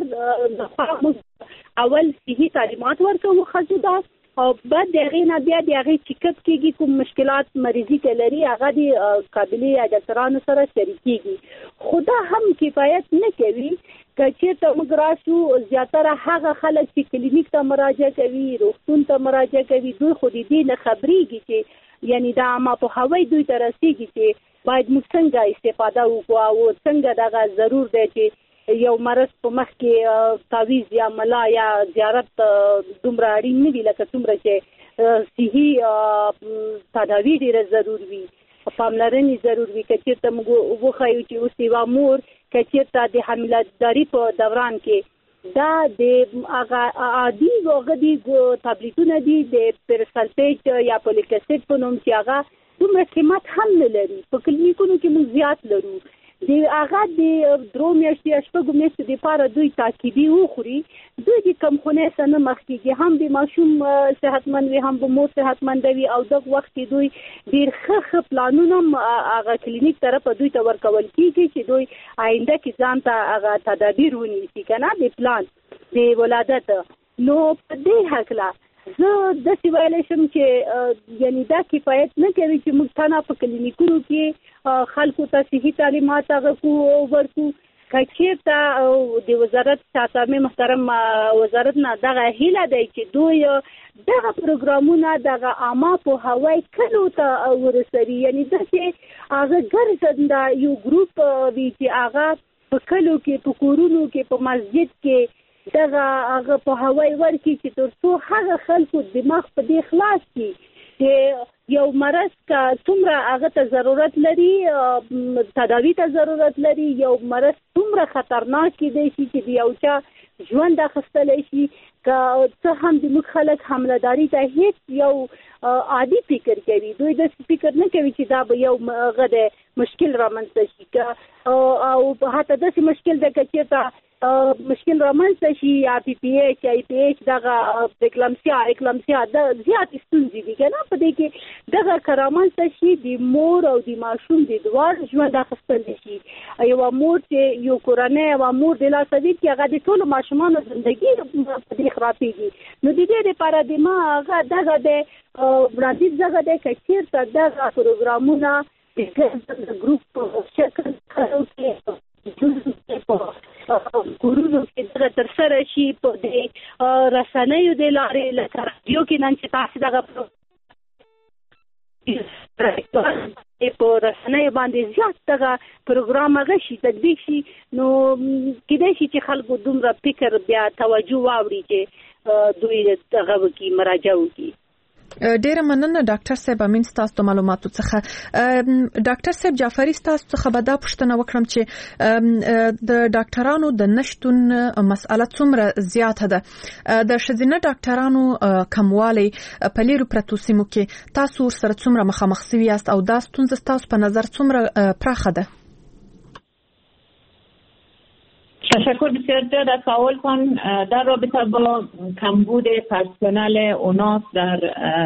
S23: اول صحي تعلیمات ورکوو ښځو ته او بعد د هغې نه بیا د هغې چیکپ کېږي، کوم مشکلات مریضي ته لري هغه د قابلې یا ډاکټرانو سره شریکېږي. خو دا هم کفایت نه کوي. که چېرته موږ راشو زیاتره هغه خلک چې کلینیک ته مراجعه کوي، روغتون ته مراجعه کوي، دوی خو د دې نه خبرېږي چې یعنی دا عامه پوهاوی دوی ته رسېږي چې باید موږ څنګه استفاده وکړو او څنګه دغه ضرور دی چې یو مرض په مخ کې تعویض یا ملا یا زیارت دومره اړین نه وي لکه څومره چې صحي تداوي ډېره ضرور وي، پاملرنې ضرور وي. که چېرته موږ وښیو چې اوس یوه مور که چېرته د حاملهداري په دوران کې دا د هغه عادي هغه دي تابلیتونه دي د پرسلپیج یا فولیک اسید په نوم چې هغه دومره قیمت هم نه لري. په کلینیکونو کې موږ زیات لرو. د هغه د درو میاشتې یا شپږو میاشتو دپاره دوی تعقیبي وخوري. دوی د کمخونۍ څخه نه مخ کېږي، هم د ماشوم صحتمند وي، هم د مور صحتمنده وي او دغه وخت کې دوی ډېر ښه ښه پلانونه هم هغه کلینیک طرفه دوی ته ورکول کېږي چې دوی آینده کې ځان ته هغه تدابیر ونیسي که نه د پلان د ولادت. نو په دې هکله زه داسې ویلی شم چې یعنی دا کفایت نه کوي چې موږ تنها په کلینیکونو کې خلکو ته صحي تعلیمات هغه ورکو. کچېرته د وزارت شاتامي محترم وزارت نه دغه هیله دی چې دوی دغه پروګرامونه دغه عامه په هوای کلو ته ورسوي، یعنی داسې هغه ګرځنده یو ګروپ وي چې هغه په کلو کې، په کورونو کې، په مسجد کې دغه هغه په هوای ورکړي چې تر څو هغه خلکو دماغ په دې خلاص کړي چې یو مرض کا څومره هغه ته ضرورت لري، تداوی ته ضرورت لري، یو مرض څومره خطرناک دی چې یو چا ژوند اخیستلی شي، که څه هم د موږ خلک حملهداري ته هیڅ یو عادي فکر کوي، دوی داسې فکر نه کوي چې دا به یو هغه د مشکل رامنځته شي، او حتی داسې مشکل ده که چېرته مشکل رامنځته شي یا پی پی ایچ یا ای پی ایچ دغه اکلمسیا اکلمسیا د زیاتې ستونزې دي که نه، په دې کې دغه که رامنځته شي د مور او د ماشوم د دواړو ژوند اخیستلی شي. یوه مور چې یو کورنۍ یوه مور د لاسه وي چې هغه د ټولو ماشومانو زندګي په دې خرابېږي، نو د دې دپاره د ما هغه دغه د وړاندیز دغه دی که چېرته دغه پروګرامونه د ګروپ په شکل کې کورونو کې دغه ترسره شي، په د رسنیو د لارې لکه رادیو کې نن چې تاسې دغه په رسنیو باندې زیات دغه پروګرام هغه شي تطبیق شي، نو کېدای شي چې خلکو دومره فکر بیا توجه واوړي چې دوی دغه وکړي، مراجعه وکړي.
S18: ډیره مننه ډاکټر صاحب امین ستاسو د معلوماتو څخه. ډاکټر صاحب جعفری ستاسو څخه به دا پوښتنه وکړم چې د ډاکټرانو د نشتون مسأله څومره زیاته ده، د ښځینه ډاکټرانو کموالی په لیرو پرتو سیمو کې تاسو ورسره څومره مخامخ سوي یاست او دا ستونزه ستاسو په نظر څومره پراخه ده؟
S8: تشکر بسیار زیاد از سوالتان. در رابطه با کمبود پرسنل اوناس در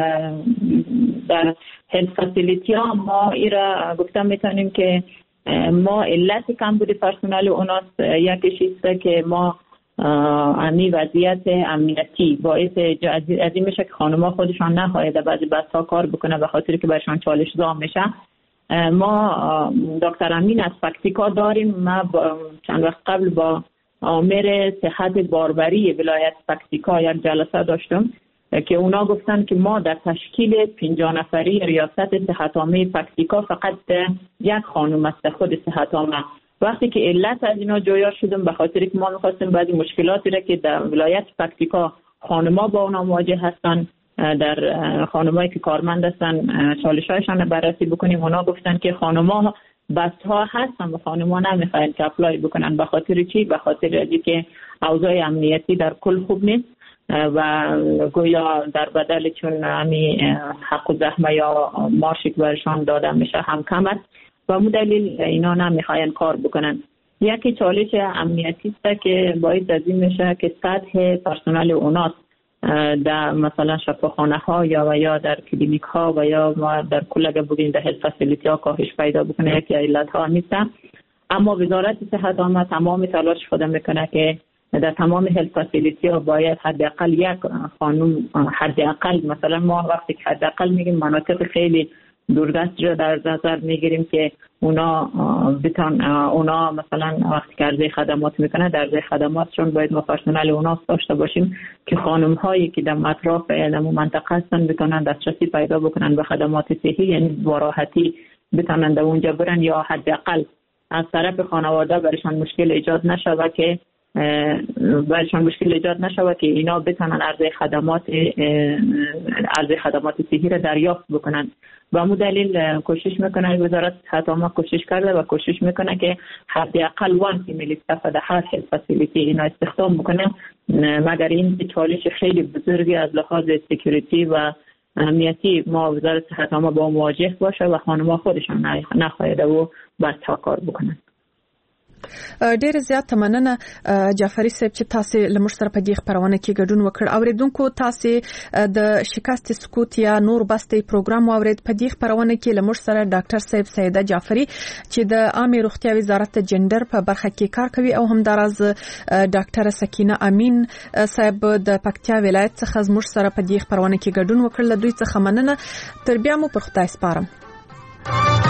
S8: در هلت فسیلیتی ها ما ای را گفتم میتونیم که ما علت کمبود پرسنل اوناس یکیش است که ما امی وضعیت امنیتی باعث از این میشه که خانم‌ها خودشان نخواهد بعضی بسا کار بکنه به خاطر که برشان چالش زا میشه. ما دکتر امین از پکتیکا داریم. ما چند وقت قبل با آمر صحت باربری ولایت پکتیکا یک جلسه داشتم که اونا گفتن که ما در تشکیل پنجاه نفری ریاست صحت عامه پکتیکا فقط یک خانم است خود صحت عامه. وقتی که علت از اینا جویا شدم به خاطر که ما می‌خواستیم بعضی مشکلاتی را که در ولایت پکتیکا خانم‌ها با اونا مواجه هستن، در خانمایی که کارمند هستن چالش‌هایشان بررسی بکنیم. اونا گفتن که خانم‌ها بس‌ها هستن و خانم‌ها نمی‌خواهند که اپلای بکنن. به خاطر چی؟ به خاطر اینکه اوضاع امنیتی در کل خوب نیست و گویا در بدل چون همی حق و زحمه یا مارشی که برشان داده میشه هم کم است و مو دلیل اینا نمی‌خواهند کار بکنن. یکی چالش امنیتی است که باعث از این میشه که سطح پرسنل اوناس در مثلا شفاخانه ها یا و یا در کلینیک ها و یا ما در کل اگه بگیم در هلت فسیلیتی ها کاهش پیدا بکنه، یکی علت ها نیستن. اما وزارت صحت عامه تمام تلاش خود میکنه که در تمام هلت فسیلیتی ها باید حداقل یک خانم، حداقل مثلا ما وقتی که حداقل میگیم مناطق خیلی دوردست رو در نظر میگیریم که اونا بتان اونا مثلا وقتی که عرضه خدمات میکنه در عرضه خدماتشون باید ما پرسنل اونا داشته باشیم که خانم هایی که در اطراف در منطقه هستن بتونن دسترسی پیدا بکنن به خدمات صحی، یعنی با راحتی بتونن در اونجا برن یا حداقل از طرف خانواده برشان مشکل ایجاد نشوه که برشان مشکل ایجاد نشوه که اینا بتونن عرضه خدمات عرضه خدمات صحی را دریافت بکنن. با مو دلیل کوشش میکنه وزارت صحت عامه کوشش کرده و کوشش میکنه که حداقل وان فیمیل استاف در هر هلت فسیلیتی اینا استخدام بکنه، مگر این چالش خیلی بزرگی از لحاظ سکیوریتی و امنیتی ما وزارت صحت عامه با مواجه باشه و خانم‌ها خودشان نخواهد و بس تا کار بکنن.
S18: ډیر زیات مننه جعفری صاحب چې تاسو لمر سره په دې خبرونه کې ګډون وکړ. اوریدونکو تاسو د شکست سکوت یا نور بستې پروګرام اورید. په دې خبرونه کې لمر سره ډاکټر صاحب سیده جعفری چې د عامه روغتیا وزارت جندر په برخه کې کار کوي او هم دراز ډاکټر سکینه امین صاحب د پکتیا ولایت څخه زموږ سره په دې خبرونه کې ګډون وکړ. له دوی څخه مننه. تر بیا مو پر خدای سپارم.